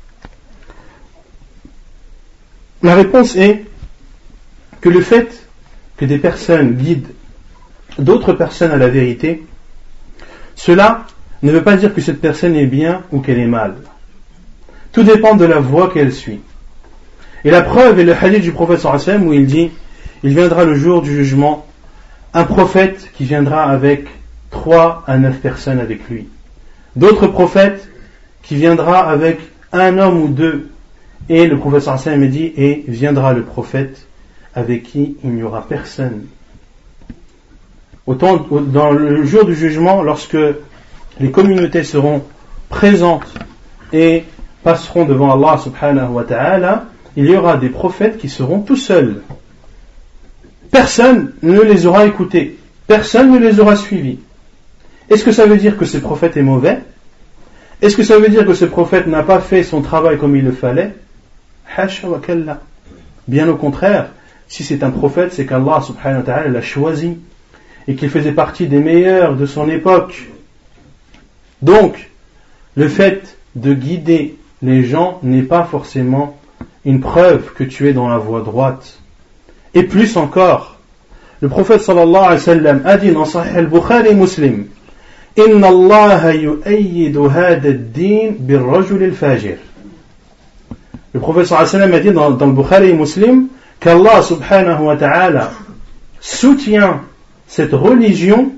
Speaker 1: La réponse est que le fait que des personnes guident d'autres personnes à la vérité, cela ne veut pas dire que cette personne est bien ou qu'elle est mal. Tout dépend de la voie qu'elle suit. Et la preuve est le hadith du prophète sallallahu alayhi wa sallam où il dit: il viendra le jour du jugement un prophète qui viendra avec trois à neuf personnes avec lui. D'autres prophètes qui viendra avec un homme ou deux. Et le prophète sallallahu alayhi wa sallam dit: et viendra le prophète avec qui il n'y aura personne. Autant dans le jour du jugement, lorsque les communautés seront présentes et passeront devant Allah subhanahu wa ta'ala, il y aura des prophètes qui seront tout seuls. Personne ne les aura écoutés, personne ne les aura suivis. Est-ce que ça veut dire que ce prophète est mauvais? Est-ce que ça veut dire que ce prophète n'a pas fait son travail comme il le fallait? Hasha wa kalla. Bien au contraire, si c'est un prophète, c'est qu'Allah subhanahu wa ta'ala l'a choisi et qu'il faisait partie des meilleurs de son époque. Donc, le fait de guider les gens n'est pas forcément une preuve que tu es dans la voie droite. Et plus encore, le prophète sallallahu alayhi wa sallam a dit dans Sahih al-Bukhari Muslim: Inna Allah yu'ayyidu hada ad-din bir-rajul al-fajir. Le prophète sallallahu alayhi wa sallam a dit dans, dans le Bukhari Muslim qu'Allah subhanahu wa ta'ala soutient cette religion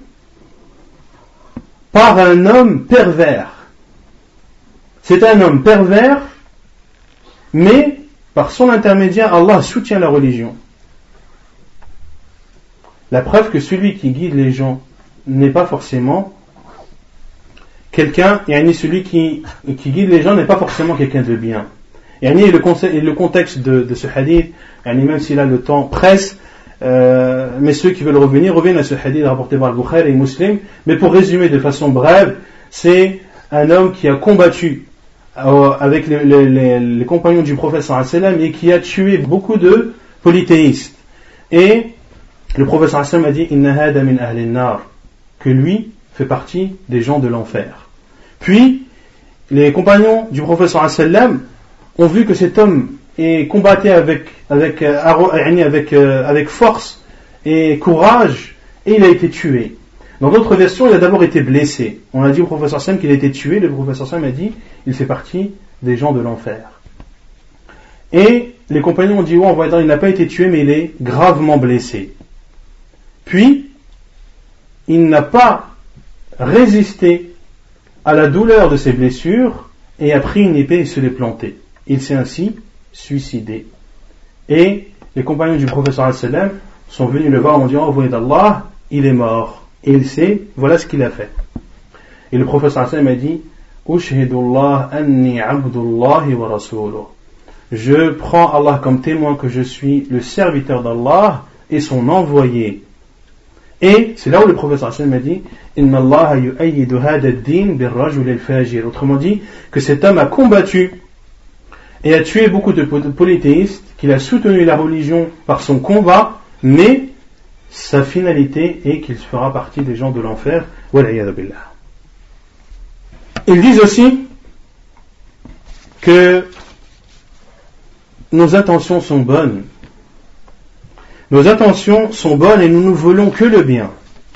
Speaker 1: par un homme pervers. C'est un homme pervers, mais par son intermédiaire, Allah soutient la religion. La preuve que celui qui guide les gens n'est pas forcément quelqu'un, et celui qui, qui guide les gens n'est pas forcément quelqu'un de bien. Et le, concept, le contexte de, de ce hadith, même si là le temps presse, euh, mais ceux qui veulent revenir, reviennent à ce hadith rapporté par Bukhari et Muslim. Mais pour résumer de façon brève, c'est un homme qui a combattu euh, avec les, les, les compagnons du prophète sallallahu alayhi wa sallam et qui a tué beaucoup de polythéistes. Et le prophète sallallahu alayhi wa sallam a dit: Inna hada min ahli an-nar, que lui fait partie des gens de l'enfer. Puis les compagnons du prophète sallallahu alayhi wa sallam ont vu que cet homme est combattu avec, avec, avec, avec force et courage, et il a été tué. Dans d'autres versions, il a d'abord été blessé. On a dit au professeur Sam qu'il a été tué, le professeur Sam a dit il fait partie des gens de l'enfer. Et les compagnons ont dit oh, on va dire, il n'a pas été tué, mais il est gravement blessé. Puis, il n'a pas résisté à la douleur de ses blessures et a pris une épée et se l'est plantée. Il s'est ainsi suicidé. Et les compagnons du prophète sallam sont venus le voir en disant: envoyé d'Allah, il est mort. Et il sait, voilà ce qu'il a fait. Et le prophète sallam a dit: Ushhidullah anni abdullahi wa rasuluh. Je prends Allah comme témoin que je suis le serviteur d'Allah et son envoyé. Et c'est là où le prophète sallam a dit: Inna Allah yu'ayyidu hada ad-din bir-rajul al-fajir. Autrement dit, que cet homme a combattu et a tué beaucoup de polythéistes, qu'il a soutenu la religion par son combat, mais sa finalité est qu'il fera partie des gens de l'enfer. Wal'iyadu billah. Ils disent aussi que nos intentions sont bonnes. Nos intentions sont bonnes et nous ne voulons que le bien.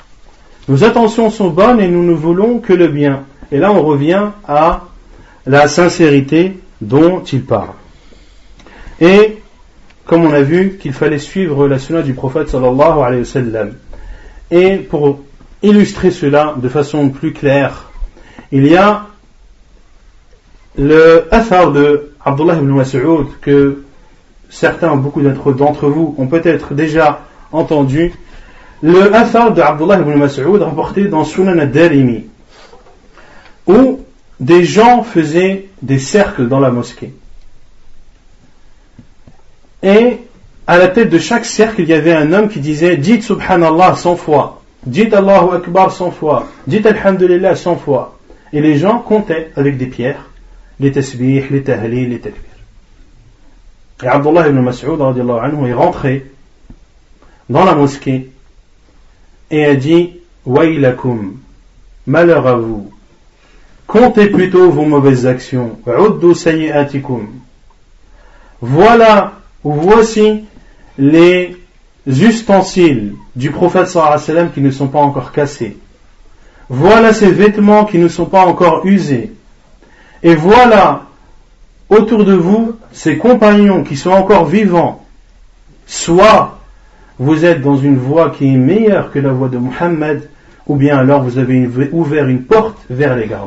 Speaker 1: Nos intentions sont bonnes et nous ne voulons que le bien. Et là on revient à la sincérité dont il parle. Et comme on a vu qu'il fallait suivre la sunna du prophète sallallahu alayhi wa sallam. Et pour illustrer cela de façon plus claire, il y a le athar de Abdullah ibn Mas'ud que certains, beaucoup d'entre vous ont peut-être déjà entendu. Le athar de Abdullah ibn Mas'ud rapporté dans Sunan ad-Darimi, où des gens faisaient des cercles dans la mosquée. Et à la tête de chaque cercle, il y avait un homme qui disait « Dites Subhanallah cent fois, dites Allahu Akbar cent fois, dites Alhamdulillah cent fois. » Et les gens comptaient avec des pierres les tasbih, les tahlil, les takbir. Et Abdullah ibn Mas'ud radiallahu anhu est rentré dans la mosquée et a dit « Waylakum, malheur à vous, comptez plutôt vos mauvaises actions, uddu sayyi'atikum. Voilà ou voici les ustensiles du prophète sallallahu alayhi wa sallam qui ne sont pas encore cassés. Voilà ces vêtements qui ne sont pas encore usés. Et voilà autour de vous ces compagnons qui sont encore vivants. Soit vous êtes dans une voie qui est meilleure que la voie de Muhammad, ou bien alors vous avez ouvert une porte vers l'égarement. »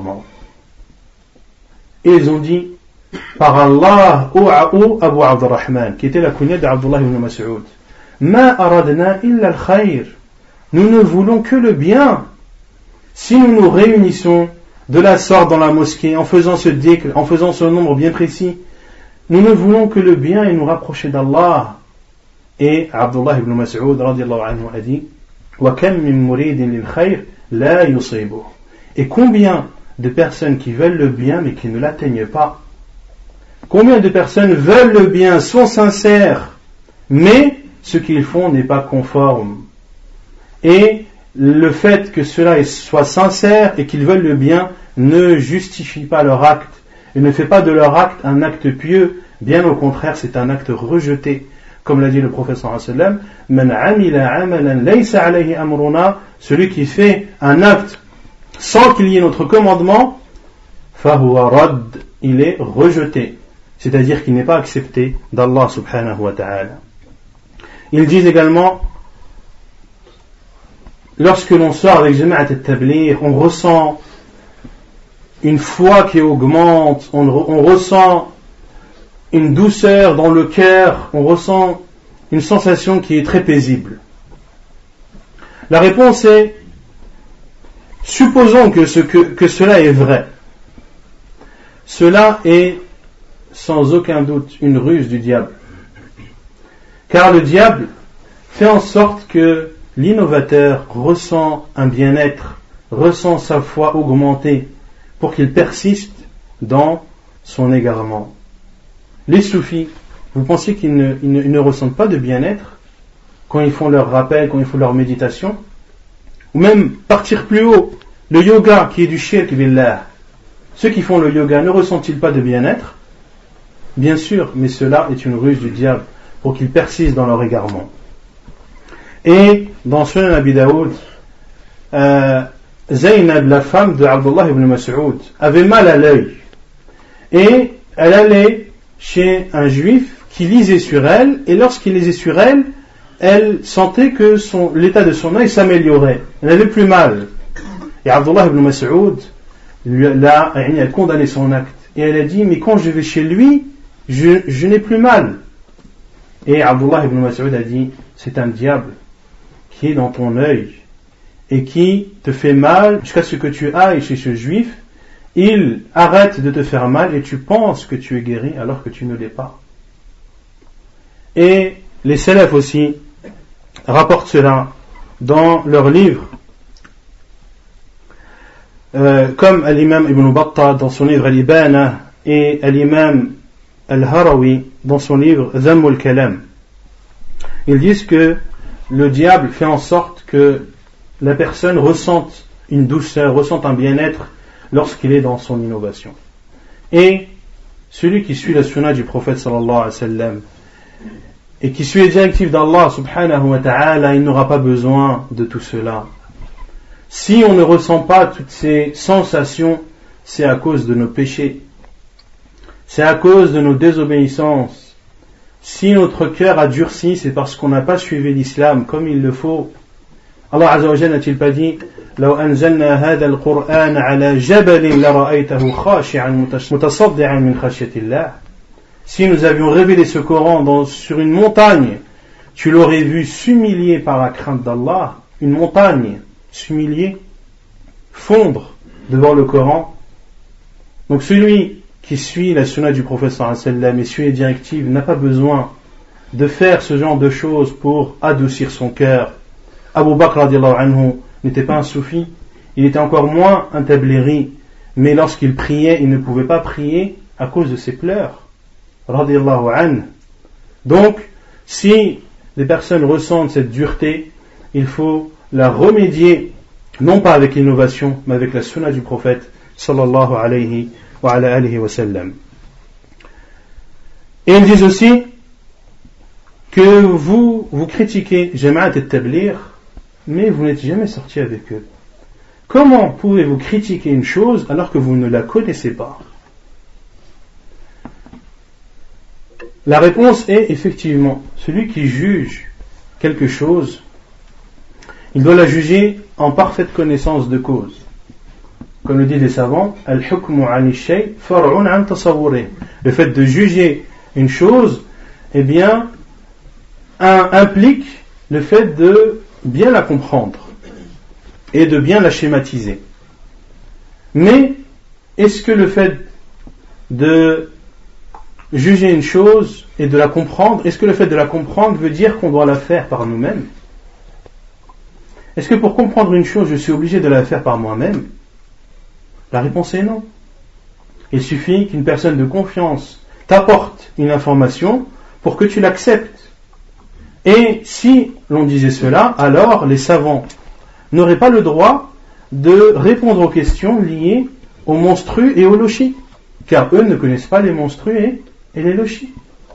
Speaker 1: Et ils ont dit « Par Allah, ô Abu Abdurrahman » qui était la kunya d'Abdullah ibn Mas'ud, « Ma aradna illa al-khayr » Nous ne voulons que le bien. Si nous nous réunissons de la sorte dans la mosquée, en faisant ce dhikr, en faisant ce nombre bien précis, nous ne voulons que le bien et nous rapprocher d'Allah. Et Abdullah ibn Mas'ud radiallahu anhu a dit wa kam min muridin lil khayr la yusibuh. Et combien de personnes qui veulent le bien mais qui ne l'atteignent pas? Combien de personnes veulent le bien, sont sincères, mais ce qu'ils font n'est pas conforme? Et le fait que cela soit sincère et qu'ils veulent le bien ne justifie pas leur acte et ne fait pas de leur acte un acte pieux. Bien au contraire, c'est un acte rejeté. Comme l'a dit le prophète sallallahu alayhi wa sallam, Man amila amalan laysa alayhi amruna, celui qui fait un acte sans qu'il y ait notre commandement, fahuwa radd, il est rejeté, c'est-à-dire qu'il n'est pas accepté d'Allah subhanahu wa ta'ala. Ils disent également, lorsque l'on sort avec Jama'at al-Tabligh, on ressent une foi qui augmente, on, on ressent une douceur dans le cœur, on ressent une sensation qui est très paisible. La réponse est, supposons que, ce que, que cela est vrai. Cela est sans aucun doute une ruse du diable. Car le diable fait en sorte que l'innovateur ressent un bien-être, ressent sa foi augmentée pour qu'il persiste dans son égarement. Les soufis, vous pensez qu'ils ne, ils ne, ils ne ressentent pas de bien-être quand ils font leur rappel, quand ils font leur méditation? Ou même partir plus haut, le yoga qui est du shirk billah. Ceux qui font le yoga ne ressentent-ils pas de bien-être? Bien sûr, mais cela est une ruse du diable pour qu'ils persistent dans leur égarement. Et dans Sunan Abi Daoud, euh, Zaynab, la femme de Abdullah ibn Mas'ud, avait mal à l'œil. Et elle allait chez un juif qui lisait sur elle, et lorsqu'il lisait sur elle, elle sentait que son, l'état de son œil s'améliorait. Elle n'avait plus mal. Et Abdullah ibn Mas'ud l'a, a condamné son acte. Et elle a dit, mais quand je vais chez lui, je, je n'ai plus mal. Et Abdullah ibn Mas'ud a dit, c'est un diable qui est dans ton œil et qui te fait mal jusqu'à ce que tu ailles chez ce juif. Il arrête de te faire mal et tu penses que tu es guéri alors que tu ne l'es pas. Et les salafs aussi rapportent cela dans leurs livres, euh, comme l'imam Ibn Battah dans son livre Al-Ibana et l'imam Al-Harawi dans son livre Dhamm al-Kalam. Ils disent que le diable fait en sorte que la personne ressente une douceur, ressente un bien-être lorsqu'il est dans son innovation. Et celui qui suit la sunna du prophète sallallahu alayhi wa sallam et qui suit les directives d'Allah subhanahu wa ta'ala, il n'aura pas besoin de tout cela. Si on ne ressent pas toutes ces sensations, c'est à cause de nos péchés. C'est à cause de nos désobéissances. Si notre cœur a durci, c'est parce qu'on n'a pas suivi l'islam comme il le faut. Allah Azza wa Jalla n'a-t-il pas dit لو أنزلنا هذا القرآن على جبل لرأيته خاشعا متصدعا من خشية الله. Si nous avions révélé ce Coran dans, sur une montagne, tu l'aurais vu s'humilier par la crainte d'Allah, une montagne, s'humilier, fondre devant le Coran. Donc celui qui suit la sunna du prophète sallallahu alayhi wa sallam et suit les directives n'a pas besoin de faire ce genre de choses pour adoucir son cœur. Abu Bakr radiallahu anhu n'était pas un soufi, il était encore moins un tablighi, mais lorsqu'il priait, il ne pouvait pas prier à cause de ses pleurs. Radiallahu anhu. Donc, si les personnes ressentent cette dureté, il faut la remédier, non pas avec l'innovation, mais avec la sunna du prophète sallallahu alayhi wa ala alihi wa sallam. Et ils disent aussi que vous, vous critiquez Jama'at al-Tabligh, mais vous n'êtes jamais sorti avec eux. Comment pouvez-vous critiquer une chose alors que vous ne la connaissez pas? La réponse est effectivement, celui qui juge quelque chose, il doit la juger en parfaite connaissance de cause. Comme le disent les savants, al-hukmu 'ani shay far'un 'an tasawwurih. Le fait de juger une chose, eh bien, un, implique le fait de bien la comprendre et de bien la schématiser. Mais est-ce que le fait de juger une chose et de la comprendre, est-ce que le fait de la comprendre veut dire qu'on doit la faire par nous-mêmes? Est-ce que pour comprendre une chose, je suis obligé de la faire par moi-même? La réponse est non. Il suffit qu'une personne de confiance t'apporte une information pour que tu l'acceptes. Et si l'on disait cela, alors les savants n'auraient pas le droit de répondre aux questions liées aux monstrues et aux lochis, car eux ne connaissent pas les monstrues et, et les lochis.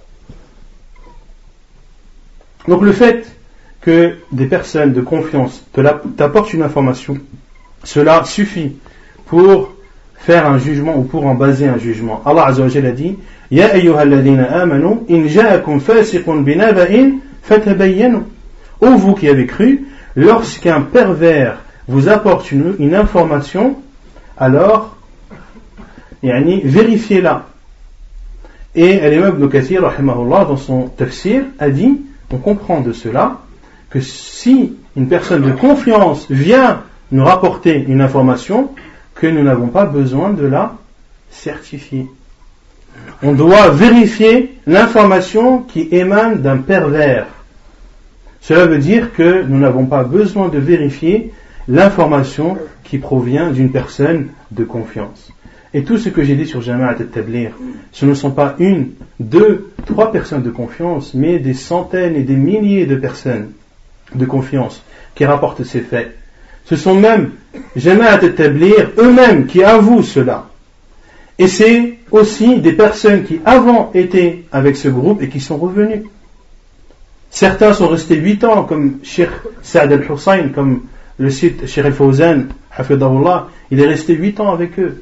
Speaker 1: Donc le fait que des personnes de confiance te la, t'apportent une information, cela suffit pour faire un jugement ou pour en baser un jugement. Allah Azza wa Jalla a dit Ya ayyuhalladhina amanu in ja'akum fasiqun binaba'in fatabayyanu. Ô vous qui avez cru, lorsqu'un pervers vous apporte une, une information, alors yani, vérifiez-la. Et Al-Imam Ibn Kathir rahimahullah dans son tafsir a dit, on comprend de cela que si une personne de confiance vient nous rapporter une information, que nous n'avons pas besoin de la certifier. On doit vérifier l'information qui émane d'un pervers. Cela veut dire que nous n'avons pas besoin de vérifier l'information qui provient d'une personne de confiance. Et tout ce que j'ai dit sur Jama'at al-Tabligh, ce ne sont pas une, deux, trois personnes de confiance, mais des centaines et des milliers de personnes de confiance qui rapportent ces faits. Ce sont même Jama'at al-Tabligh eux-mêmes qui avouent cela. Et c'est aussi des personnes qui avant étaient avec ce groupe et qui sont revenus. Certains sont restés huit ans, comme Cheikh Saad al-Hussein, comme le cite Cheikh al-Fawzan, hafidahullah, il est resté huit ans avec eux.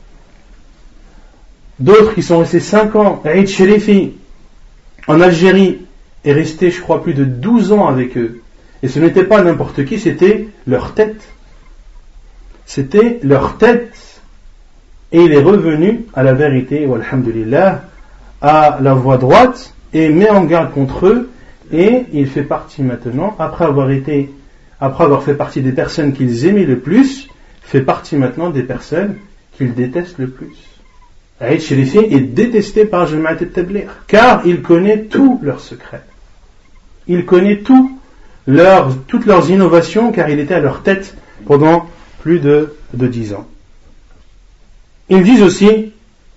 Speaker 1: D'autres qui sont restés cinq ans, Aïd Sherifi, en Algérie, est resté, je crois, plus de douze ans avec eux. Et ce n'était pas n'importe qui, c'était leur tête. C'était leur tête. Et il est revenu à la vérité, walhamdulillah, à la voie droite, et met en garde contre eux, et il fait partie maintenant, après avoir été, après avoir fait partie des personnes qu'ils aimaient le plus, fait partie maintenant des personnes qu'ils détestent le plus. Aïd Sherifi est détesté par Jama'at al-Tabligh, car il connaît tous leurs secrets. Il connaît tout leur, toutes leurs innovations, car il était à leur tête pendant plus de, de dix ans. Ils disent aussi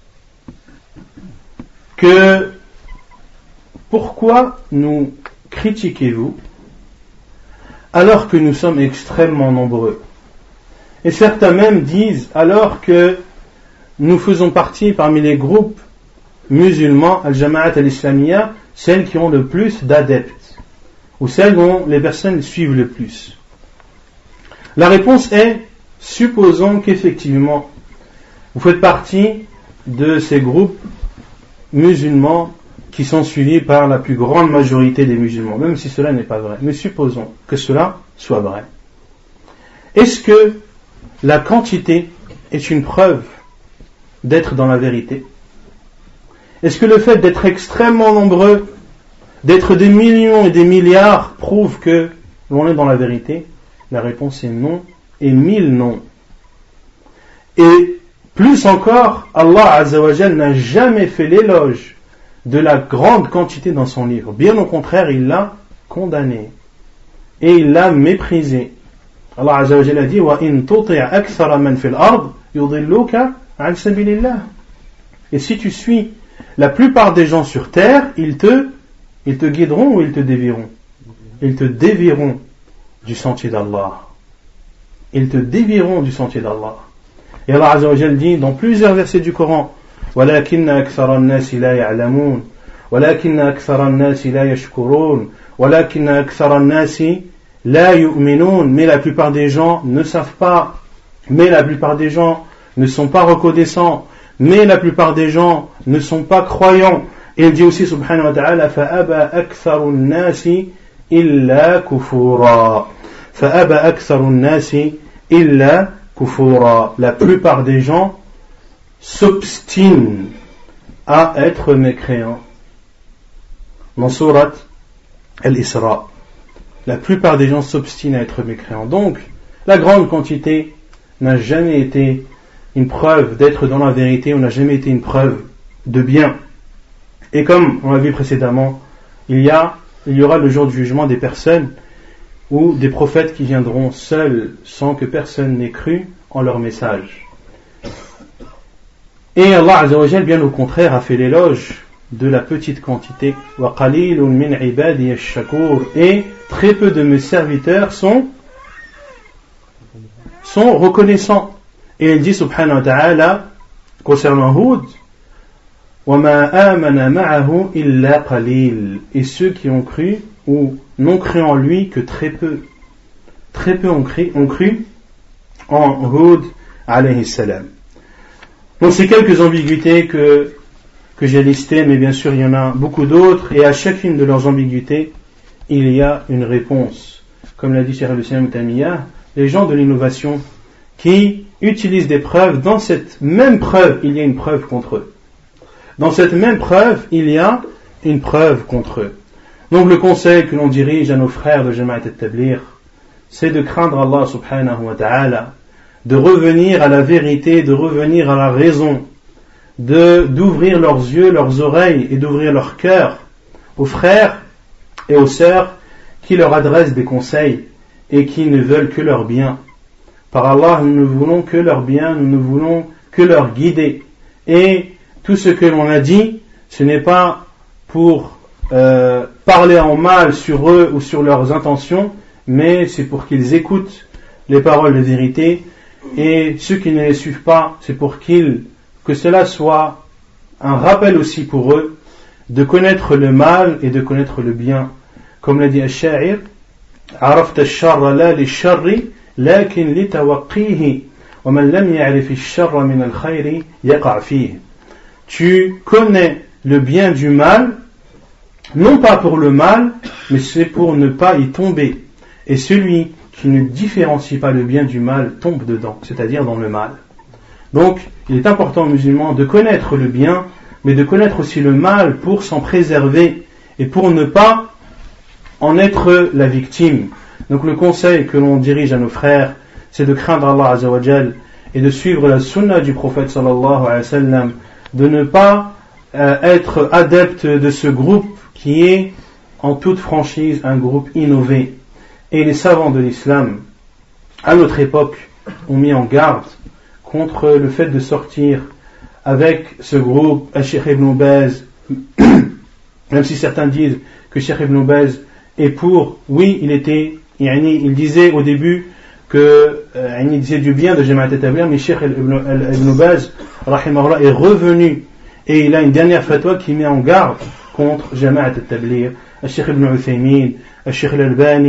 Speaker 1: que pourquoi nous critiquez-vous alors que nous sommes extrêmement nombreux? Et certains même disent alors que nous faisons partie parmi les groupes musulmans, al-Jama'at al-Islamiyya, celles qui ont le plus d'adeptes, ou celles dont les personnes suivent le plus. La réponse est, supposons qu'effectivement, vous faites partie de ces groupes musulmans qui sont suivis par la plus grande majorité des musulmans, même si cela n'est pas vrai. Mais supposons que cela soit vrai. Est-ce que la quantité est une preuve d'être dans la vérité? Est-ce que le fait d'être extrêmement nombreux, d'être des millions et des milliards, prouve que l'on est dans la vérité? La réponse est non, et mille non. Et plus encore, Allah Azza wa Jal n'a jamais fait l'éloge de la grande quantité dans son livre. Bien au contraire, il l'a condamné et il l'a méprisé. Allah Azza wa Jal a dit: Wa in tuti' akthara man fil ard yudilluka an sabilillah. Et si tu suis la plupart des gens sur terre, ils te, ils te guideront ou ils te dévieront? Ils te dévieront du sentier d'Allah. Ils te dévieront du sentier d'Allah. Et Allah Azza wa Jal dit dans plusieurs versets du Coran: ولكن أكثر الناس لا يعلمون ولكن أكثر الناس لا يشكرون ولكن أكثر الناس لا يؤمنون. Mais la plupart des gens ne savent pas, mais la plupart des gens ne sont pas reconnaissants, mais la plupart des gens ne sont pas croyants. Et il dit aussi subhanahu wa ta'ala: فأبى أكثر الناس إلا كفورا فأبى أكثر الناس إلا كفورا. La plupart des gens s'obstinent à être mécréants. Dans Surat Al-Isra, la plupart des gens s'obstinent à être mécréants. Donc, la grande quantité n'a jamais été une preuve d'être dans la vérité, ou n'a jamais été une preuve de bien. Et comme on l'a vu précédemment, il y a, il y aura le jour du jugement des personnes ou des prophètes qui viendront seuls, sans que personne n'ait cru en leur message. Et Allah Azza wa Jal, bien au contraire, a fait l'éloge de la petite quantité. Wa qalilun min ibadiy ash-shakur. Et très peu de mes serviteurs sont, sont reconnaissants. Et il dit subhanahu wa ta'ala concernant Hud: Wa ma amana ma'ahu illa qalil. Et ceux qui ont cru ou n'ont cru en lui que très peu. Très peu ont cru, ont cru en Hud alayhi salam. Donc c'est quelques ambiguïtés que, que j'ai listées, mais bien sûr il y en a beaucoup d'autres, et à chacune de leurs ambiguïtés, il y a une réponse. Comme l'a dit Cheikh al-Islam Ibn Taymiyya, les gens de l'innovation qui utilisent des preuves, dans cette même preuve, il y a une preuve contre eux. Dans cette même preuve, il y a une preuve contre eux. Donc le conseil que l'on dirige à nos frères de Jama'at al-Tabligh, c'est de craindre Allah subhanahu wa ta'ala, de revenir à la vérité, de revenir à la raison, de, d'ouvrir leurs yeux, leurs oreilles et d'ouvrir leur cœur aux frères et aux sœurs qui leur adressent des conseils et qui ne veulent que leur bien. Par Allah, nous ne voulons que leur bien, nous ne voulons que leur guider. Et tout ce que l'on a dit, ce n'est pas pour euh, parler en mal sur eux ou sur leurs intentions, mais c'est pour qu'ils écoutent les paroles de vérité. Et ceux qui ne les suivent pas, c'est pour qu'ils, que cela soit un rappel aussi pour eux de connaître le mal et de connaître le bien. Comme l'a dit Ash-Sha'ir: عرفت الشر لا للشر لكن لتوقيه ومن لم يعرف الشر من الخير يقع فيه. Tu connais le bien du mal, non pas pour le mal, mais c'est pour ne pas y tomber. Et celui qui ne différencie pas le bien du mal tombe dedans, c'est-à-dire dans le mal. Donc, il est important aux musulmans de connaître le bien, mais de connaître aussi le mal pour s'en préserver et pour ne pas en être la victime. Donc, le conseil que l'on dirige à nos frères, c'est de craindre Allah Azza wa Jal et de suivre la sunna du prophète sallallahu alayhi wa sallam, de ne pas euh, être adepte de ce groupe qui est en toute franchise un groupe innové. Et les savants de l'islam, à notre époque, ont mis en garde contre le fait de sortir avec ce groupe, Cheikh Ibn Baz, même si certains disent que Cheikh Ibn Baz est pour, oui, il était, il disait au début que, il disait du bien de Jama'at al-Tabligh, mais Cheikh Ibn Baz, rahimahullah, est revenu, et il a une dernière fatwa qui met en garde contre Jama'at al-Tabligh. Cheikh Ibn Uthaymin, Cheikh al-Albani,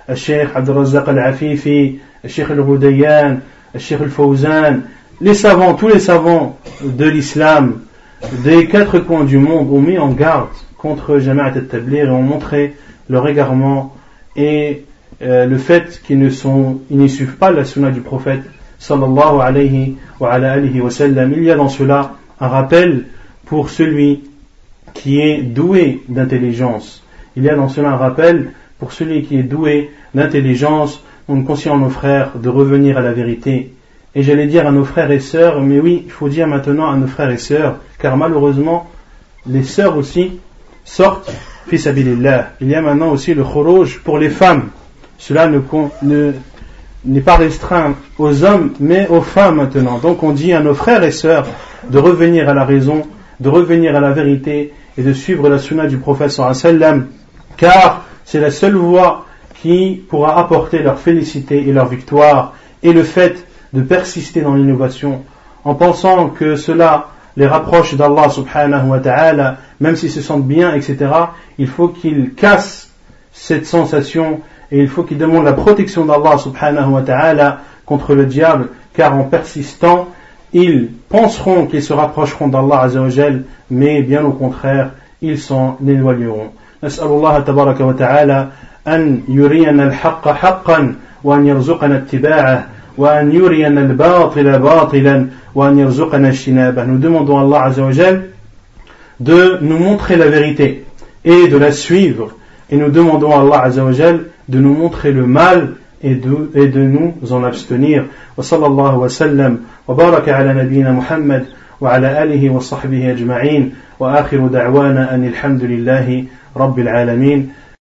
Speaker 1: Cheikh Abdul Razzaq Al-Afifi, Cheikh Al-Ghudayyan, Cheikh Al-Fawzan, les savants, tous les savants de l'islam, des quatre coins du monde ont mis en garde contre Jama'at al-Tabligh et ont montré leur égarement et euh, le fait qu'ils ne sont, ils ne suivent pas la sunna du prophète sallallahu alayhi wa ala alihi wa sallam. Il y a dans cela un rappel pour celui qui est doué d'intelligence. Il y a dans cela un rappel pour celui qui est doué d'intelligence, donc conscient à nos frères de revenir à la vérité. Et j'allais dire à nos frères et sœurs, mais oui, il faut dire maintenant à nos frères et sœurs, car malheureusement, les sœurs aussi sortent fi sabilillah. Il y a maintenant aussi le khuruj pour les femmes. Cela ne, ne, n'est pas restreint aux hommes, mais aux femmes maintenant. Donc on dit à nos frères et sœurs de revenir à la raison, de revenir à la vérité et de suivre la sunna du prophète sallallahu alayhi wa sallam, car c'est la seule voie qui pourra apporter leur félicité et leur victoire, et le fait de persister dans l'innovation en pensant que cela les rapproche d'Allah subhanahu wa ta'ala, même s'ils se sentent bien, et cetera. Il faut qu'ils cassent cette sensation et il faut qu'ils demandent la protection d'Allah subhanahu wa ta'ala contre le diable, car en persistant ils penseront qu'ils se rapprocheront d'Allah azza wa jal, mais bien au contraire ils s'en éloigneront. Nas'alullah tabaraka wa ta'ala an yuriyana al-haqqa haqqan wa an yarzuqana ittiba'ah wa an yuriyana al-batila batilan wa an yarzuqana ijtinabah. Nous demandons à Allah azza wa jal de nous montrer la vérité et de la suivre, et nous demandons à Allah azza wa jal de nous montrer le mal et de, et de nous en abstenir. Wa sallallahu wa sallam wa baraka ala nabiyyina Muhammad wa ala alihi wa sahbihi ajma'in wa akhiru da'wana anil hamdulillahi rabbil alamin.